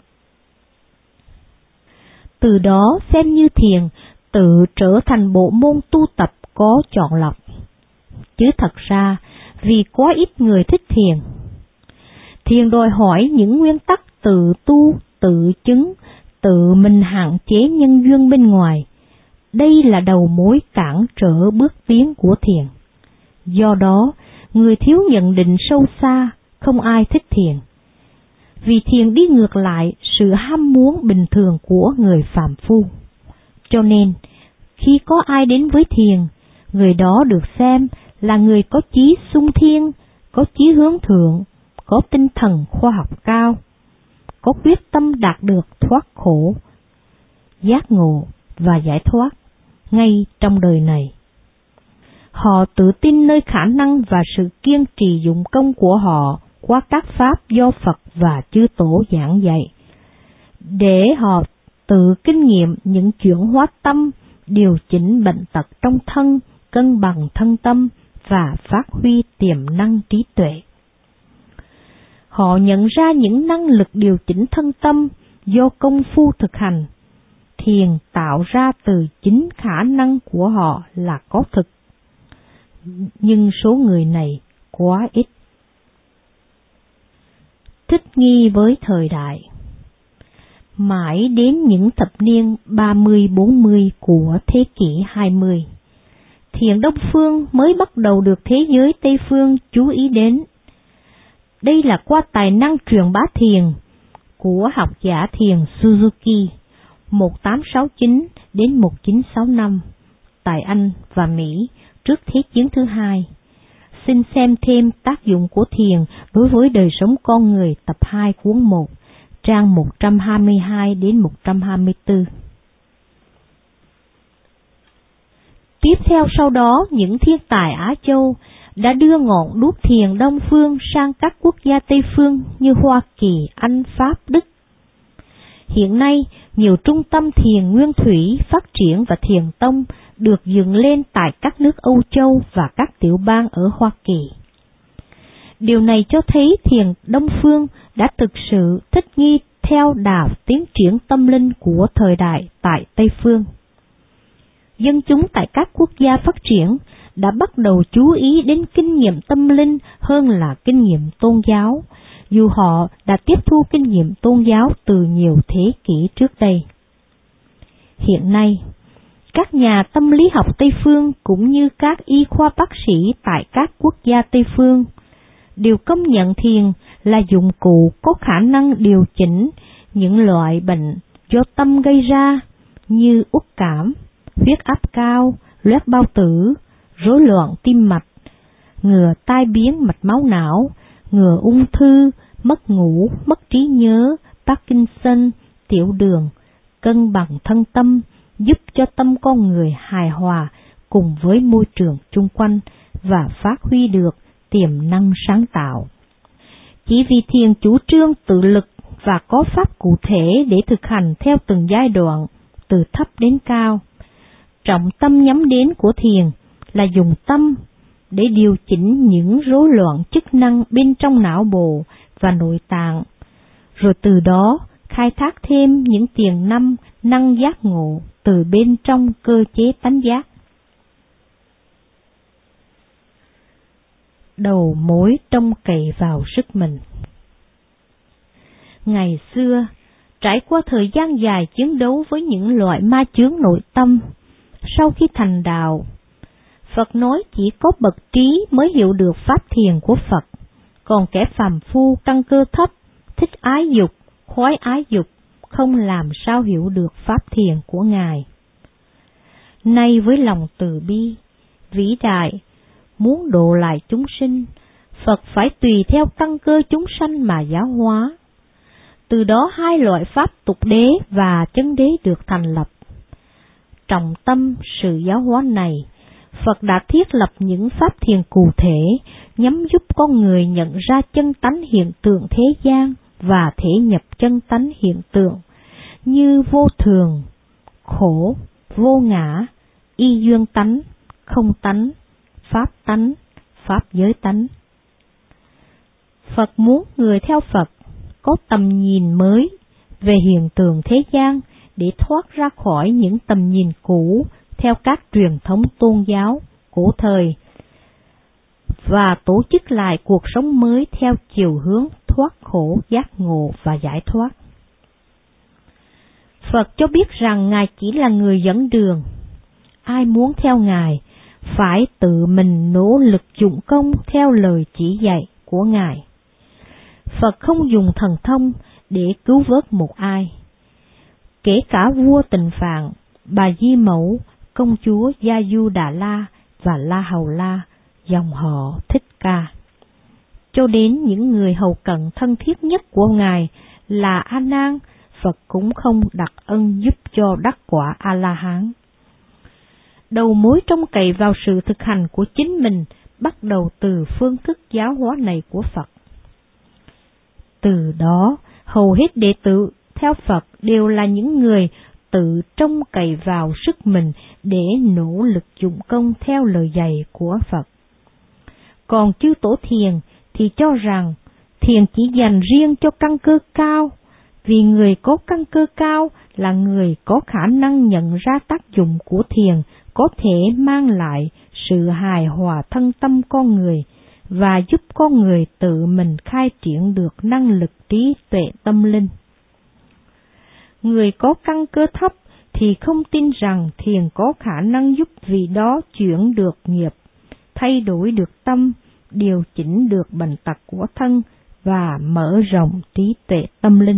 Từ đó xem như thiền tự trở thành bộ môn tu tập có chọn lọc. Chứ thật ra, vì quá ít người thích thiền. Thiền đòi hỏi những nguyên tắc tự tu, tự chứng, tự mình hạn chế nhân duyên bên ngoài. Đây là đầu mối cản trở bước tiến của thiền. Do đó, người thiếu nhận định sâu xa, không ai thích thiền. vì thiền đi ngược lại sự ham muốn bình thường của người phàm phu. Cho nên, khi có ai đến với thiền, người đó được xem là người có chí sung thiên, có chí hướng thượng, có tinh thần khoa học cao, có quyết tâm đạt được thoát khổ, giác ngộ và giải thoát ngay trong đời này. Họ tự tin nơi khả năng và sự kiên trì dụng công của họ qua các pháp do Phật và chư tổ giảng dạy, để họ tự kinh nghiệm những chuyển hóa tâm, điều chỉnh bệnh tật trong thân, cân bằng thân tâm và phát huy tiềm năng trí tuệ. Họ nhận ra những năng lực điều chỉnh thân tâm do công phu thực hành. Thiền tạo ra từ chính khả năng của họ là có thực, nhưng số người này quá ít. Thích nghi với thời đại. Mãi đến những thập niên 30-40 của thế kỷ 20, thiền Đông Phương mới bắt đầu được thế giới Tây Phương chú ý đến. Đây là qua tài năng truyền bá thiền của học giả thiền Suzuki 1869 đến 1965 tại Anh và Mỹ trước Thế chiến thứ hai. Xin xem thêm tác dụng của thiền đối với đời sống con người tập 2 cuốn 1, trang 122 đến 124. Tiếp theo sau đó, những thiên tài Á Châu đã đưa ngọn đuốc thiền Đông Phương sang các quốc gia Tây Phương như Hoa Kỳ, Anh, Pháp, Đức. Hiện nay, nhiều trung tâm thiền nguyên thủy phát triển và thiền tông được dựng lên tại các nước Âu Châu và các tiểu bang ở Hoa Kỳ. Điều này cho thấy thiền Đông Phương đã thực sự thích nghi theo đà tiến triển tâm linh của thời đại tại Tây Phương. Dân chúng tại các quốc gia phát triển đã bắt đầu chú ý đến kinh nghiệm tâm linh hơn là kinh nghiệm tôn giáo, dù họ đã tiếp thu kinh nghiệm tôn giáo từ nhiều thế kỷ trước đây. Hiện nay, các nhà tâm lý học Tây Phương cũng như các y khoa bác sĩ tại các quốc gia Tây Phương đều công nhận thiền là dụng cụ có khả năng điều chỉnh những loại bệnh do tâm gây ra như uất cảm, huyết áp cao, loét bao tử, rối loạn tim mạch, ngừa tai biến mạch máu não, ngừa ung thư, mất ngủ, mất trí nhớ, Parkinson, tiểu đường, cân bằng thân tâm, giúp cho tâm con người hài hòa cùng với môi trường chung quanh và phát huy được tiềm năng sáng tạo. Chỉ vì thiền chủ trương tự lực và có pháp cụ thể để thực hành theo từng giai đoạn, từ thấp đến cao. Trọng tâm nhắm đến của thiền là dùng tâm để điều chỉnh những rối loạn chức năng bên trong não bộ và nội tạng, rồi từ đó khai thác thêm những tiềm năng giác ngộ từ bên trong cơ chế tánh giác. Đầu mối trông cậy vào sức mình. Ngày xưa, trải qua thời gian dài chiến đấu với những loại ma chướng nội tâm, sau khi thành đạo, Phật nói chỉ có bậc trí mới hiểu được pháp thiền của Phật, còn kẻ phàm phu căn cơ thấp, thích ái dục, khoái ái dục, không làm sao hiểu được pháp thiền của Ngài. Nay với lòng từ bi, vĩ đại, muốn độ lại chúng sinh, Phật phải tùy theo căn cơ chúng sanh mà giáo hóa. Từ đó hai loại pháp tục đế và chân đế được thành lập. Trọng tâm sự giáo hóa này, Phật đã thiết lập những pháp thiền cụ thể nhằm giúp con người nhận ra chân tánh hiện tượng thế gian và thể nhập chân tánh hiện tượng như vô thường, khổ, vô ngã, y duyên tánh, không tánh, pháp tánh, pháp giới tánh. Phật muốn người theo Phật có tầm nhìn mới về hiện tượng thế gian để thoát ra khỏi những tầm nhìn cũ theo các truyền thống tôn giáo cổ thời và tổ chức lại cuộc sống mới theo chiều hướng thoát khổ, giác ngộ và giải thoát. Phật cho biết rằng Ngài chỉ là người dẫn đường. Ai muốn theo Ngài phải tự mình nỗ lực dụng công theo lời chỉ dạy của Ngài. Phật không dùng thần thông để cứu vớt một ai. Kể cả vua Tịnh Phạn, bà Di Mẫu, công chúa Gia Du Đà La và La Hầu La, dòng họ Thích Ca, cho đến những người hầu cận thân thiết nhất của Ngài là A Nan, Phật cũng không đặt ân giúp cho đắc quả A La Hán. Đầu mối trông cậy vào sự thực hành của chính mình bắt đầu từ phương thức giáo hóa này của Phật. Từ đó, hầu hết đệ tử theo Phật đều là những người tự trông cậy vào sức mình để nỗ lực dụng công theo lời dạy của Phật. Còn chư Tổ Thiền thì cho rằng thiền chỉ dành riêng cho căn cơ cao, vì người có căn cơ cao là người có khả năng nhận ra tác dụng của thiền có thể mang lại sự hài hòa thân tâm con người và giúp con người tự mình khai triển được năng lực trí tuệ tâm linh. Người có căn cơ thấp thì không tin rằng thiền có khả năng giúp vị đó chuyển được nghiệp, thay đổi được tâm, điều chỉnh được bệnh tật của thân và mở rộng trí tuệ tâm linh.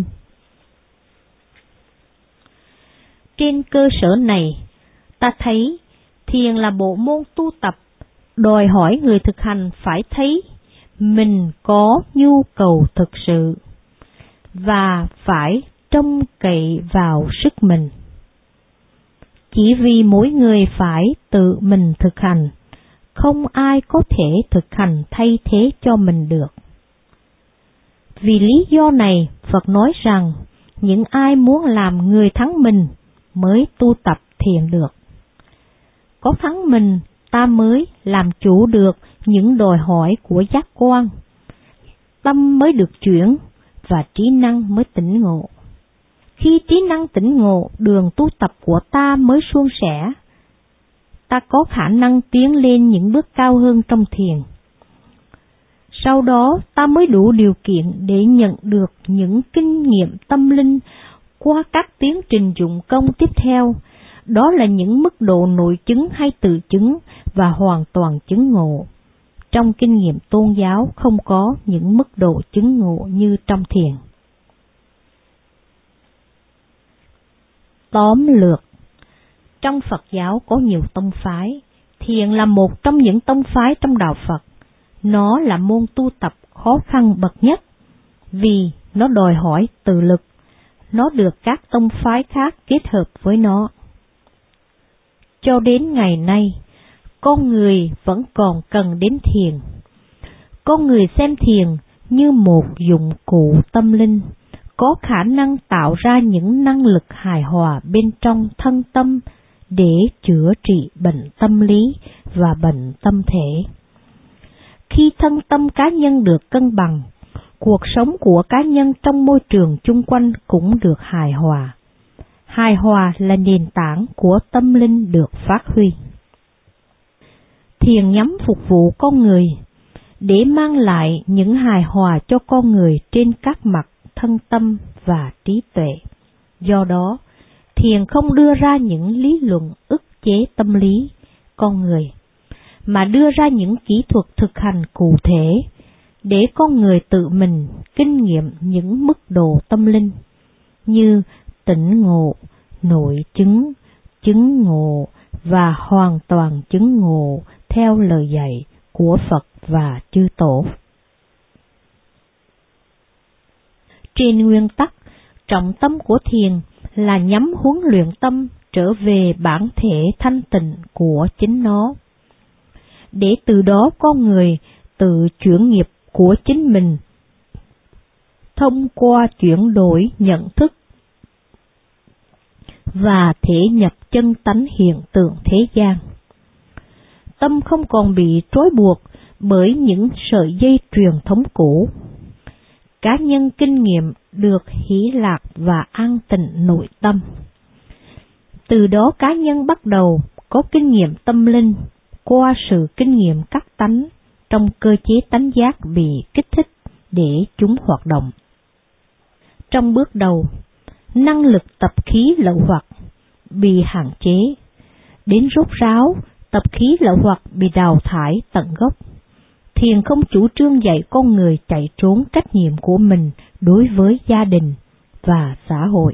Trên cơ sở này, ta thấy thiền là bộ môn tu tập đòi hỏi người thực hành phải thấy mình có nhu cầu thực sự và phải trông cậy vào sức mình. Chỉ vì mỗi người phải tự mình thực hành, không ai có thể thực hành thay thế cho mình được. Vì lý do này, Phật nói rằng những ai muốn làm người thắng mình mới tu tập thiền được. Có thắng mình, ta mới làm chủ được những đòi hỏi của giác quan, tâm mới được chuyển và trí năng mới tỉnh ngộ. Khi trí năng tỉnh ngộ, đường tu tập của ta mới suôn sẻ. Ta có khả năng tiến lên những bước cao hơn trong thiền. Sau đó, ta mới đủ điều kiện để nhận được những kinh nghiệm tâm linh qua các tiến trình dụng công tiếp theo. Đó là những mức độ nội chứng hay tự chứng và hoàn toàn chứng ngộ. Trong kinh nghiệm tôn giáo không có những mức độ chứng ngộ như trong thiền. Tóm lược, trong Phật giáo có nhiều tông phái, thiền là một trong những tông phái trong đạo Phật. Nó là môn tu tập khó khăn bậc nhất, vì nó đòi hỏi tự lực. Nó được các tông phái khác kết hợp với nó. Cho đến ngày nay, con người vẫn còn cần đến thiền. Con người xem thiền như một dụng cụ tâm linh, có khả năng tạo ra những năng lực hài hòa bên trong thân tâm để chữa trị bệnh tâm lý và bệnh tâm thể. Khi thân tâm cá nhân được cân bằng, cuộc sống của cá nhân trong môi trường chung quanh cũng được hài hòa. Hài hòa là nền tảng của tâm linh được phát huy. Thiền nhắm phục vụ con người, để mang lại những hài hòa cho con người trên các mặt thân tâm và trí tuệ. Do đó, thiền không đưa ra những lý luận ức chế tâm lý con người, mà đưa ra những kỹ thuật thực hành cụ thể để con người tự mình kinh nghiệm những mức độ tâm linh như tỉnh ngộ, nội chứng, chứng ngộ và hoàn toàn chứng ngộ theo lời dạy của Phật và chư Tổ. Trên nguyên tắc, trọng tâm của thiền là nhắm huấn luyện tâm trở về bản thể thanh tịnh của chính nó, để từ đó con người tự chuyển nghiệp của chính mình thông qua chuyển đổi nhận thức và thể nhập chân tánh hiện tượng thế gian. Tâm không còn bị trói buộc bởi những sợi dây truyền thống cũ. Cá nhân kinh nghiệm được hỷ lạc và an tịnh nội tâm. Từ đó cá nhân bắt đầu có kinh nghiệm tâm linh qua sự kinh nghiệm các tánh trong cơ chế tánh giác bị kích thích để chúng hoạt động. Trong bước đầu, năng lực tập khí lậu hoặc bị hạn chế, đến rốt ráo tập khí lậu hoặc bị đào thải tận gốc. Thiền không chủ trương dạy con người chạy trốn trách nhiệm của mình đối với gia đình và xã hội.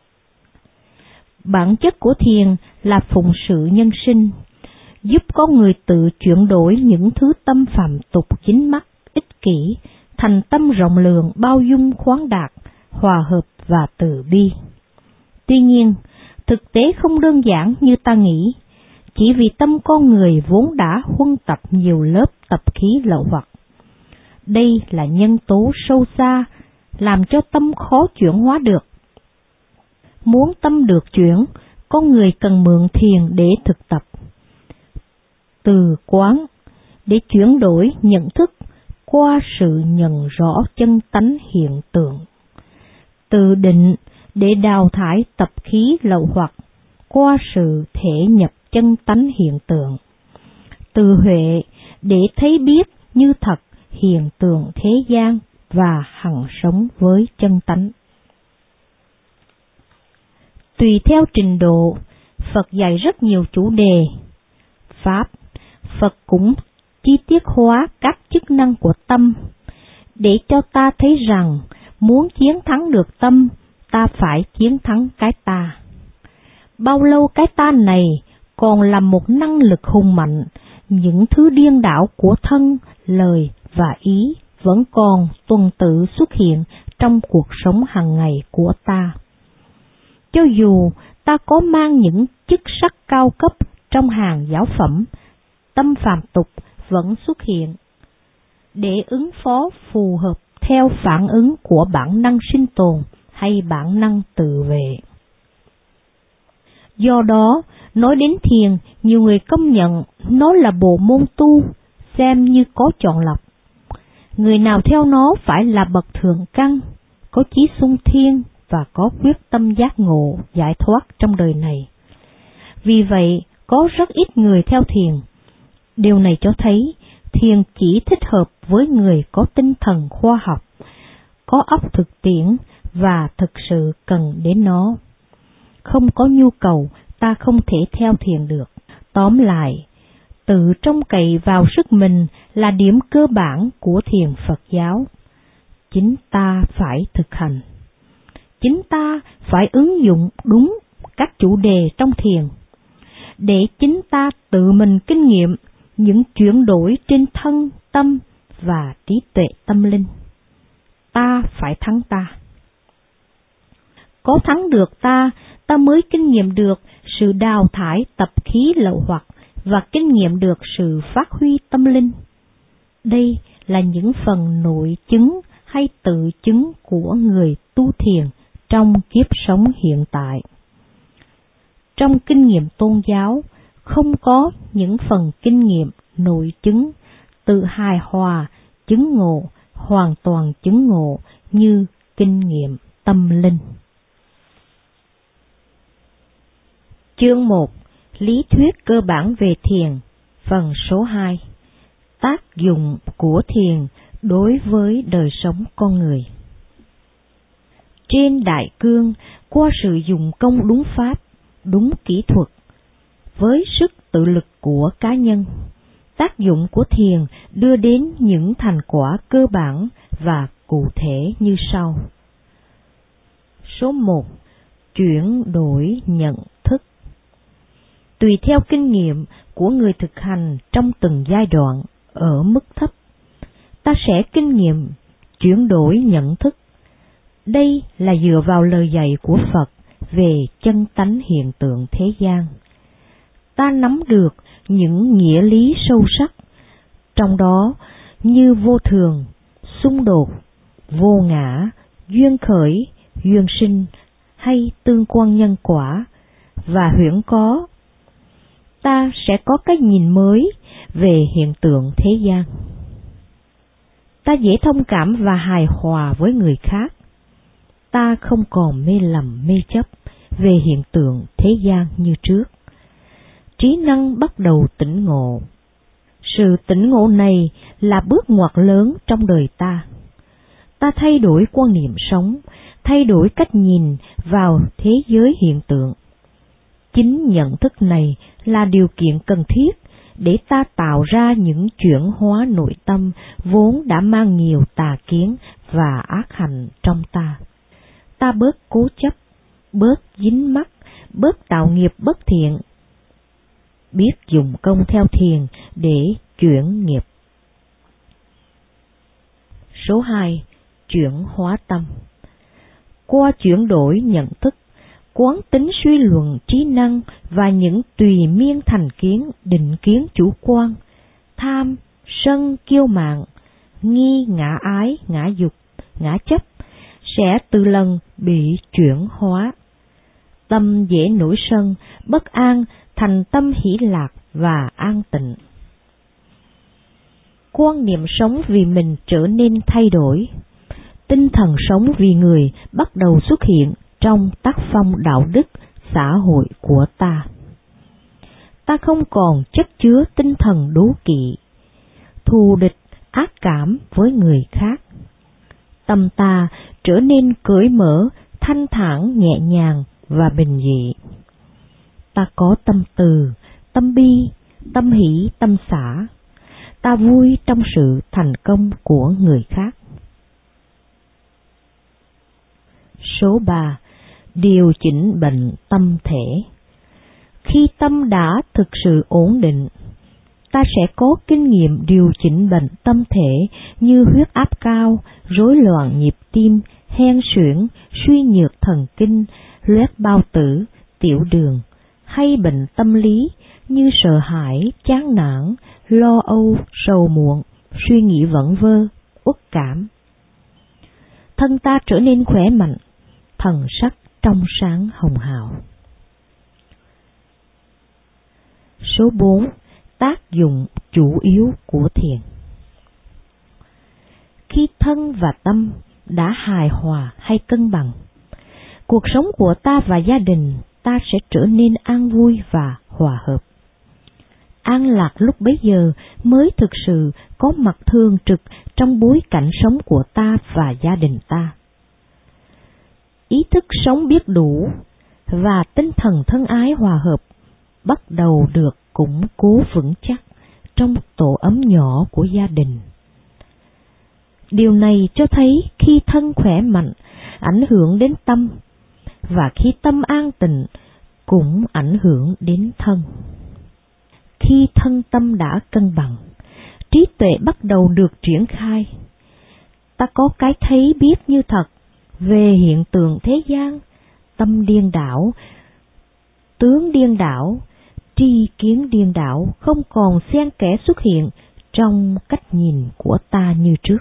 Bản chất của thiền là phụng sự nhân sinh, giúp con người tự chuyển đổi những thứ tâm phạm tục dính mắc, ích kỷ, thành tâm rộng lượng, bao dung, khoáng đạt, hòa hợp và từ bi. Tuy nhiên, thực tế không đơn giản như ta nghĩ, chỉ vì tâm con người vốn đã huân tập nhiều lớp tập khí lậu hoặc. Đây là nhân tố sâu xa, làm cho tâm khó chuyển hóa được. Muốn tâm được chuyển, con người cần mượn thiền để thực tập. Từ quán để chuyển đổi nhận thức qua sự nhận rõ chân tánh hiện tượng. Từ định để đào thải tập khí lậu hoặc qua sự thể nhập chân tánh hiện tượng. Từ huệ để thấy biết như thật hiện tượng thế gian và hằng sống với chân tánh. Tùy theo trình độ, Phật dạy rất nhiều chủ đề. Pháp, Phật cũng chi tiết hóa các chức năng của tâm, để cho ta thấy rằng muốn chiến thắng được tâm, ta phải chiến thắng cái ta. Bao lâu cái ta này còn là một năng lực hùng mạnh, những thứ điên đảo của thân, lời và ý vẫn còn tuần tự xuất hiện trong cuộc sống hàng ngày của ta. Cho dù ta có mang những chức sắc cao cấp trong hàng giáo phẩm, tâm phàm tục vẫn xuất hiện để ứng phó phù hợp theo phản ứng của bản năng sinh tồn hay bản năng tự vệ. Do đó, nói đến thiền, nhiều người công nhận nó là bộ môn tu, xem như có chọn lọc. Người nào theo nó phải là bậc thượng căn, có chí sung thiên và có quyết tâm giác ngộ, giải thoát trong đời này. Vì vậy, có rất ít người theo thiền. Điều này cho thấy thiền chỉ thích hợp với người có tinh thần khoa học, có óc thực tiễn và thực sự cần đến nó. Không có nhu cầu, ta không thể theo thiền được. Tóm lại, tự trông cậy vào sức mình là điểm cơ bản của thiền Phật giáo. Chính ta phải thực hành. Chính ta phải ứng dụng đúng các chủ đề trong thiền, để chính ta tự mình kinh nghiệm những chuyển đổi trên thân, tâm và trí tuệ tâm linh. Ta phải thắng ta. Có thắng được ta, ta mới kinh nghiệm được sự đào thải tập khí lậu hoặc và kinh nghiệm được sự phát huy tâm linh. Đây là những phần nội chứng hay tự chứng của người tu thiền trong kiếp sống hiện tại. Trong kinh nghiệm tôn giáo, không có những phần kinh nghiệm nội chứng, tự hài hòa, chứng ngộ, hoàn toàn chứng ngộ như kinh nghiệm tâm linh. Chương 1. Lý thuyết cơ bản về thiền, phần số 2. Tác dụng của thiền đối với đời sống con người. Trên đại cương, qua sự dùng công đúng pháp, đúng kỹ thuật, với sức tự lực của cá nhân, tác dụng của thiền đưa đến những thành quả cơ bản và cụ thể như sau. Số 1. Chuyển đổi nhận thức. Tùy theo kinh nghiệm của người thực hành trong từng giai đoạn ở mức thấp, ta sẽ kinh nghiệm chuyển đổi nhận thức. Đây là dựa vào lời dạy của Phật về chân tánh hiện tượng thế gian. Ta nắm được những nghĩa lý sâu sắc, trong đó như vô thường, xung đột, vô ngã, duyên khởi, duyên sinh hay tương quan nhân quả và huyễn có. Ta sẽ có cái nhìn mới về hiện tượng thế gian. Ta dễ thông cảm và hài hòa với người khác. Ta không còn mê lầm mê chấp về hiện tượng thế gian như trước. Trí năng bắt đầu tỉnh ngộ. Sự tỉnh ngộ này là bước ngoặt lớn trong đời ta. Ta thay đổi quan niệm sống, thay đổi cách nhìn vào thế giới hiện tượng. Chính nhận thức này là điều kiện cần thiết để ta tạo tạo ra những chuyển hóa nội tâm vốn đã mang nhiều tà kiến và ác hành trong ta. Ta bớt cố chấp, bớt dính mắc, bớt tạo nghiệp bất thiện, biết dùng công theo thiền để chuyển nghiệp. Số 2. Chuyển hóa tâm. Qua chuyển đổi nhận thức, quán tính suy luận trí năng và những tùy miên thành kiến, định kiến chủ quan, tham, sân, kiêu mạn, nghi, ngã ái, ngã dục, ngã chấp sẽ từ lần bị chuyển hóa. Tâm dễ nổi sân, bất an thành tâm hỷ lạc và an tịnh. Quan niệm sống vì mình trở nên thay đổi. Tinh thần sống vì người bắt đầu xuất hiện trong tác phong đạo đức xã hội của ta. Ta không còn chất chứa tinh thần đố kỵ, thù địch, ác cảm với người khác. Tâm ta trở nên cởi mở, thanh thản, nhẹ nhàng và bình dị. Ta có tâm từ, tâm bi, tâm hỷ, tâm xả. Ta vui trong sự thành công của người khác. Số 3. Điều chỉnh bệnh tâm thể. Khi tâm đã thực sự ổn định, ta sẽ có kinh nghiệm điều chỉnh bệnh tâm thể như huyết áp cao, rối loạn nhịp tim, hen suyễn, suy nhược thần kinh, loét bao tử, tiểu đường, hay bệnh tâm lý như sợ hãi, chán nản, lo âu, sầu muộn, suy nghĩ vẩn vơ, uất cảm. Thân ta trở nên khỏe mạnh, thần sắc trong sáng hồng hào. Số 4. Tác dụng chủ yếu của thiền. Khi thân và tâm đã hài hòa hay cân bằng, cuộc sống của ta và gia đình ta sẽ trở nên an vui và hòa hợp. An lạc lúc bấy giờ mới thực sự có mặt thường trực trong bối cảnh sống của ta và gia đình ta. Ý thức sống biết đủ và tinh thần thân ái hòa hợp bắt đầu được củng cố vững chắc trong tổ ấm nhỏ của gia đình. Điều này cho thấy khi thân khỏe mạnh ảnh hưởng đến tâm, và khi tâm an tịnh cũng ảnh hưởng đến thân. Khi thân tâm đã cân bằng, trí tuệ bắt đầu được triển khai. Ta có cái thấy biết như thật về hiện tượng thế gian, tâm điên đảo, tướng điên đảo, tri kiến điên đảo không còn xen kẽ xuất hiện trong cách nhìn của ta như trước.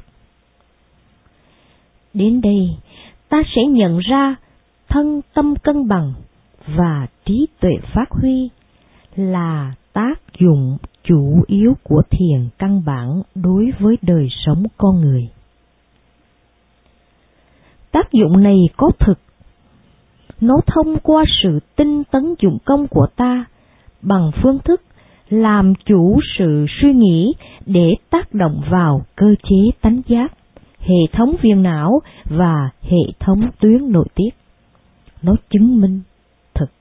Đến đây, ta sẽ nhận ra thân tâm cân bằng và trí tuệ phát huy là tác dụng chủ yếu của thiền căn bản đối với đời sống con người. Tác dụng này có thực. Nó thông qua sự tinh tấn dụng công của ta bằng phương thức làm chủ sự suy nghĩ để tác động vào cơ chế tánh giác, hệ thống viền não và hệ thống tuyến nội tiết. Nó chứng minh thực.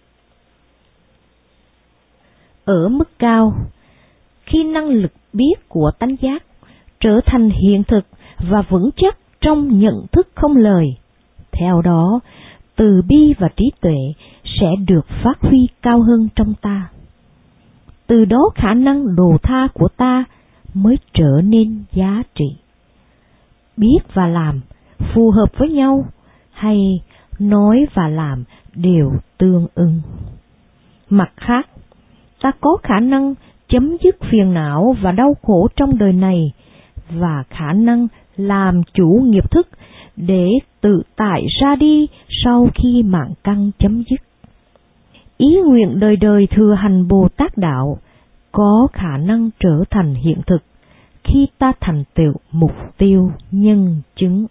Ở mức cao, khi năng lực biết của tánh giác trở thành hiện thực và vững chắc trong nhận thức không lời, theo đó, từ bi và trí tuệ sẽ được phát huy cao hơn trong ta. Từ đó khả năng độ tha của ta mới trở nên giá trị. Biết và làm phù hợp với nhau, hay nói và làm đều tương ưng. Mặt khác, ta có khả năng chấm dứt phiền não và đau khổ trong đời này, và khả năng làm chủ nghiệp thức để tự tại ra đi sau khi mạng căn chấm dứt. Ý nguyện đời đời thừa hành Bồ Tát đạo có khả năng trở thành hiện thực khi ta thành tựu mục tiêu nhân chứng.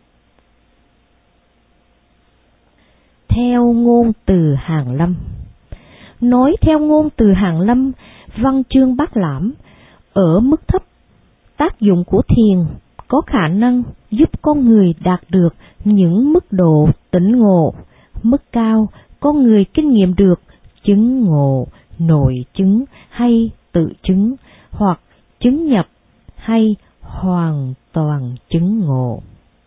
Theo ngôn từ Hàn Lâm. Nói theo ngôn từ Hàn Lâm, văn chương Bát Lãm, ở mức thấp, tác dụng của thiền có khả năng giúp con người đạt được những mức độ tỉnh ngộ. Mức cao, con người kinh nghiệm được chứng ngộ, nội chứng hay tự chứng, hoặc chứng nhập hay hoàn toàn chứng ngộ.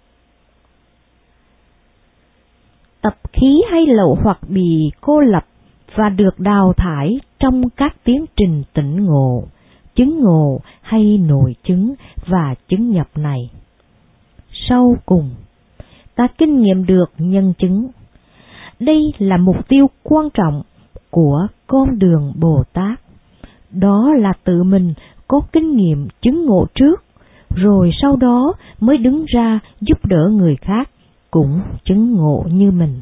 Tập khí hay lậu hoặc bị cô lập và được đào thải trong các tiến trình tỉnh ngộ, chứng ngộ hay nội chứng và chứng nhập này. Sau cùng, ta kinh nghiệm được nhân chứng. Đây là mục tiêu quan trọng của con đường Bồ Tát. Đó là tự mình có kinh nghiệm chứng ngộ trước, rồi sau đó mới đứng ra giúp đỡ người khác cũng chứng ngộ như mình.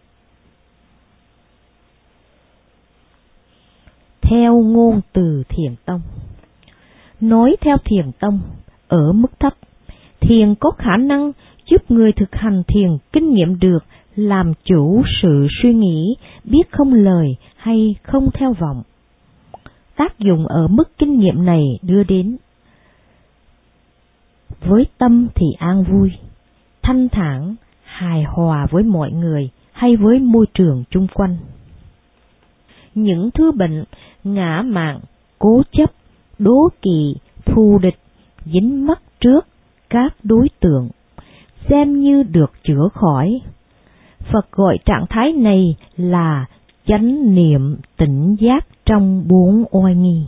Theo ngôn từ Thiền Tông. Nói theo Thiền Tông, ở mức thấp, thiền có khả năng giúp người thực hành thiền kinh nghiệm được làm chủ sự suy nghĩ, biết không lời hay không theo vọng. Tác dụng ở mức kinh nghiệm này đưa đến: với tâm thì an vui, thanh thản, hài hòa với mọi người hay với môi trường chung quanh. Những thứ bệnh, ngã mạn, cố chấp, đố kỵ, thù địch, dính mắc trước các đối tượng, xem như được chữa khỏi. Phật gọi trạng thái này là chánh niệm tỉnh giác trong 4 oai nghi.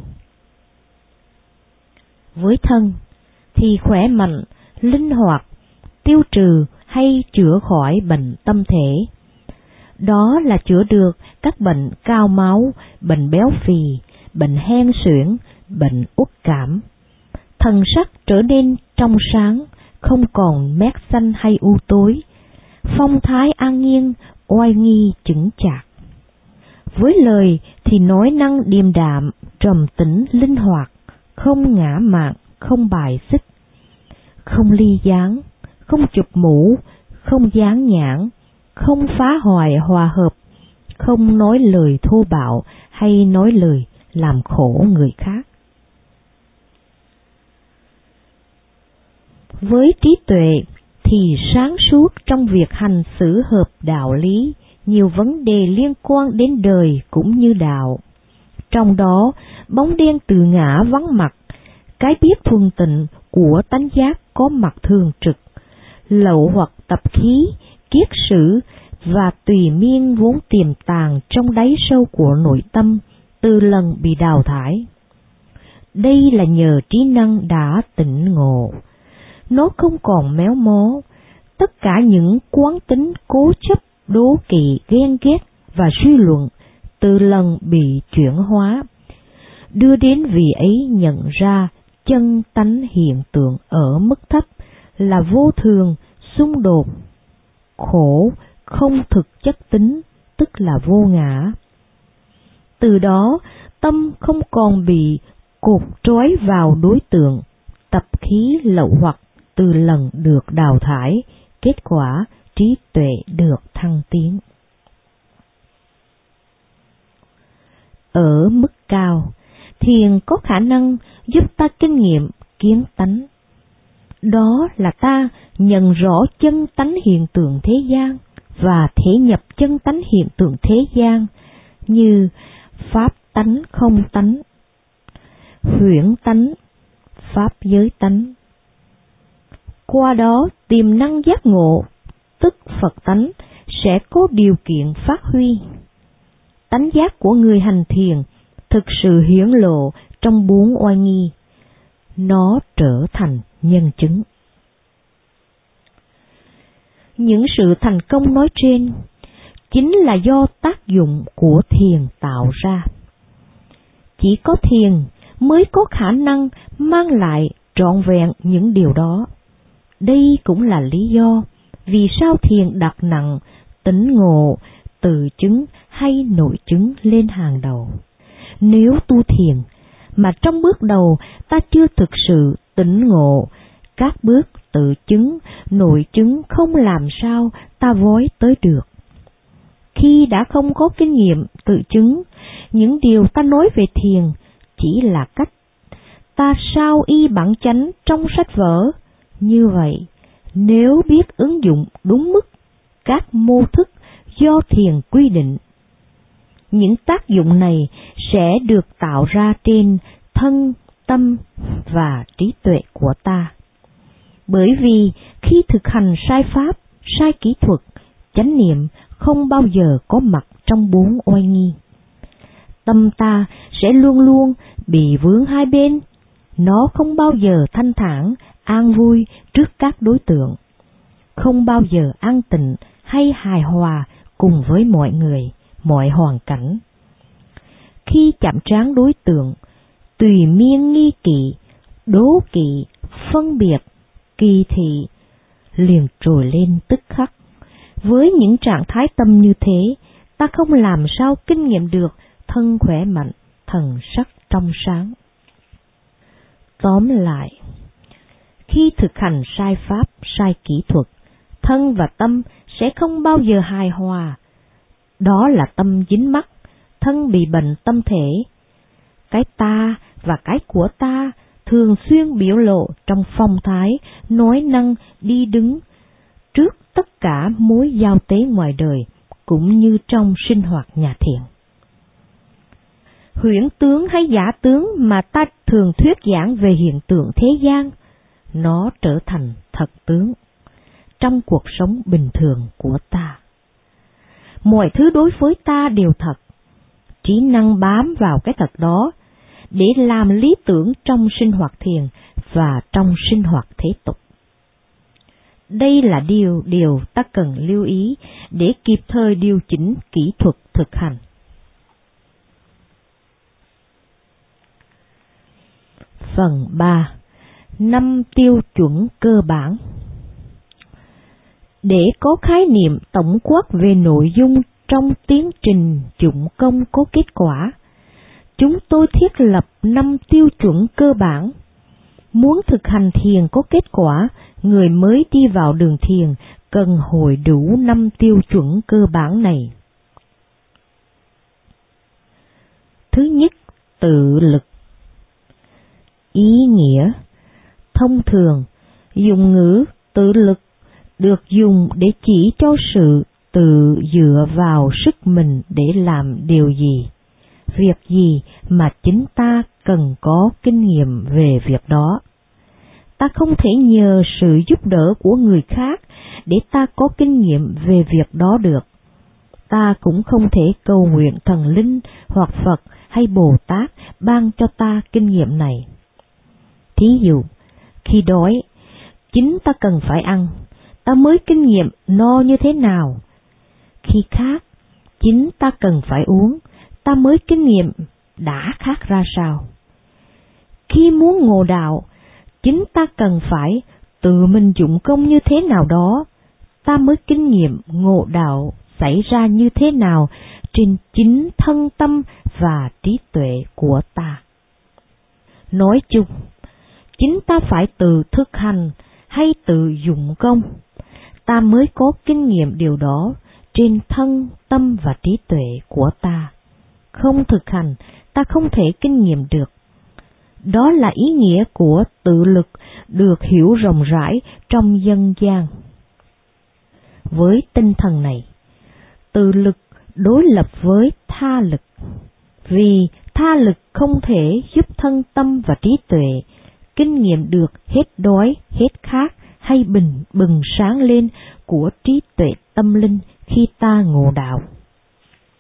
Với thân thì khỏe mạnh, linh hoạt, tiêu trừ hay chữa khỏi bệnh tâm thể. Đó là chữa được các bệnh cao máu, bệnh béo phì, bệnh hen suyễn, bệnh uất cảm. Thần sắc trở nên trong sáng, không còn mét xanh hay u tối, phong thái an nhiên, oai nghi chững chạc. Với lời thì nói năng điềm đạm, trầm tĩnh, linh hoạt, không ngã mạn, không bài xích, không ly gián, không chụp mũ, không dán nhãn, không phá hoại hòa hợp, không nói lời thô bạo hay nói lời làm khổ người khác. Với trí tuệ thì sáng suốt trong việc hành xử hợp đạo lý, nhiều vấn đề liên quan đến đời cũng như đạo. Trong đó, bóng đen từ ngã vắng mặt, cái biết thuần tịnh của tánh giác có mặt thường trực, lậu hoặc tập khí, kiết sử và tùy miên vốn tiềm tàng trong đáy sâu của nội tâm từ lần bị đào thải. Đây là nhờ trí năng đã tỉnh ngộ. Nó không còn méo mó, tất cả những quán tính cố chấp, đố kỵ, ghen ghét và suy luận từ lần bị chuyển hóa, đưa đến vị ấy nhận ra chân tánh hiện tượng ở mức thấp là vô thường, xung đột, khổ, không thực chất tính, tức là vô ngã. Từ đó, tâm không còn bị cột trói vào đối tượng, tập khí lậu hoặc từ lần được đào thải, kết quả trí tuệ được thăng tiến. Ở mức cao, thiền có khả năng giúp ta kinh nghiệm kiến tánh. Đó là ta nhận rõ chân tánh hiện tượng thế gian và thể nhập chân tánh hiện tượng thế gian như pháp tánh không tánh, huyễn tánh, pháp giới tánh. Qua đó tiềm năng giác ngộ, tức Phật tánh, sẽ có điều kiện phát huy. Tánh giác của người hành thiền thực sự hiển lộ trong 4 oai nghi. Nó trở thành nhân chứng. Những sự thành công nói trên chính là do tác dụng của thiền tạo ra. Chỉ có thiền mới có khả năng mang lại trọn vẹn những điều đó. Đây cũng là lý do vì sao thiền đặt nặng tỉnh ngộ, tự chứng hay nội chứng lên hàng đầu. Nếu tu thiền mà trong bước đầu ta chưa thực sự tỉnh ngộ, các bước tự chứng, nội chứng không làm sao ta vói tới được. Khi đã không có kinh nghiệm tự chứng, những điều ta nói về thiền chỉ là cách ta sao y bản chánh trong sách vở. Như vậy, nếu biết ứng dụng đúng mức các mô thức do thiền quy định, những tác dụng này sẽ được tạo ra trên thân, tâm và trí tuệ của ta. Bởi vì khi thực hành sai pháp, sai kỹ thuật, chánh niệm không bao giờ có mặt trong bốn oai nghi. Tâm ta sẽ luôn luôn bị vướng hai bên, nó không bao giờ thanh thản, an vui trước các đối tượng, không bao giờ an tịnh hay hài hòa cùng với mọi người, mọi hoàn cảnh. Khi chạm trán đối tượng, tùy miên nghi kỵ, đố kỵ, phân biệt, kỳ thị liền trồi lên tức khắc. Với những trạng thái tâm như thế, ta không làm sao kinh nghiệm được thân khỏe mạnh, thần sắc trong sáng. Tóm lại, khi thực hành sai pháp, sai kỹ thuật, thân và tâm sẽ không bao giờ hài hòa. Đó là tâm dính mắc, thân bị bệnh tâm thể. Cái ta và cái của ta thường xuyên biểu lộ trong phong thái, nói năng, đi đứng, trước tất cả mối giao tế ngoài đời, cũng như trong sinh hoạt nhà thiền. Huyễn tướng hay giả tướng mà ta thường thuyết giảng về hiện tượng thế gian, nó trở thành thật tướng trong cuộc sống bình thường của ta. Mọi thứ đối với ta đều thật, trí năng bám vào cái thật đó để làm lý tưởng trong sinh hoạt thiền và trong sinh hoạt thế tục. Đây là điều ta cần lưu ý để kịp thời điều chỉnh kỹ thuật thực hành. Phần 3. 5 tiêu chuẩn cơ bản. Để có khái niệm tổng quát về nội dung trong tiến trình dụng công có kết quả, chúng tôi thiết lập 5 tiêu chuẩn cơ bản. Muốn thực hành thiền có kết quả, người mới đi vào đường thiền cần hội đủ 5 tiêu chuẩn cơ bản này. Thứ nhất, tự lực. Ý nghĩa: thông thường, dùng ngữ tự lực được dùng để chỉ cho sự tự dựa vào sức mình để làm điều gì, việc gì mà chính ta cần có kinh nghiệm về việc đó. Ta không thể nhờ sự giúp đỡ của người khác để ta có kinh nghiệm về việc đó được. Ta cũng không thể cầu nguyện thần linh hoặc Phật hay Bồ Tát ban cho ta kinh nghiệm này. Thí dụ, khi đói, chính ta cần phải ăn, ta mới kinh nghiệm no như thế nào. Khi khát, chính ta cần phải uống, ta mới kinh nghiệm đã khát ra sao. Khi muốn ngộ đạo, chính ta cần phải tự mình dụng công như thế nào đó, ta mới kinh nghiệm ngộ đạo xảy ra như thế nào trên chính thân tâm và trí tuệ của ta. Nói chung, chính ta phải tự thực hành hay tự dụng công, ta mới có kinh nghiệm điều đó trên thân, tâm và trí tuệ của ta. Không thực hành, ta không thể kinh nghiệm được. Đó là ý nghĩa của tự lực được hiểu rộng rãi trong dân gian. Với tinh thần này, tự lực đối lập với tha lực, vì tha lực không thể giúp thân tâm và trí tuệ kinh nghiệm được hết đói, hết khát hay bừng sáng lên của trí tuệ tâm linh khi ta ngộ đạo.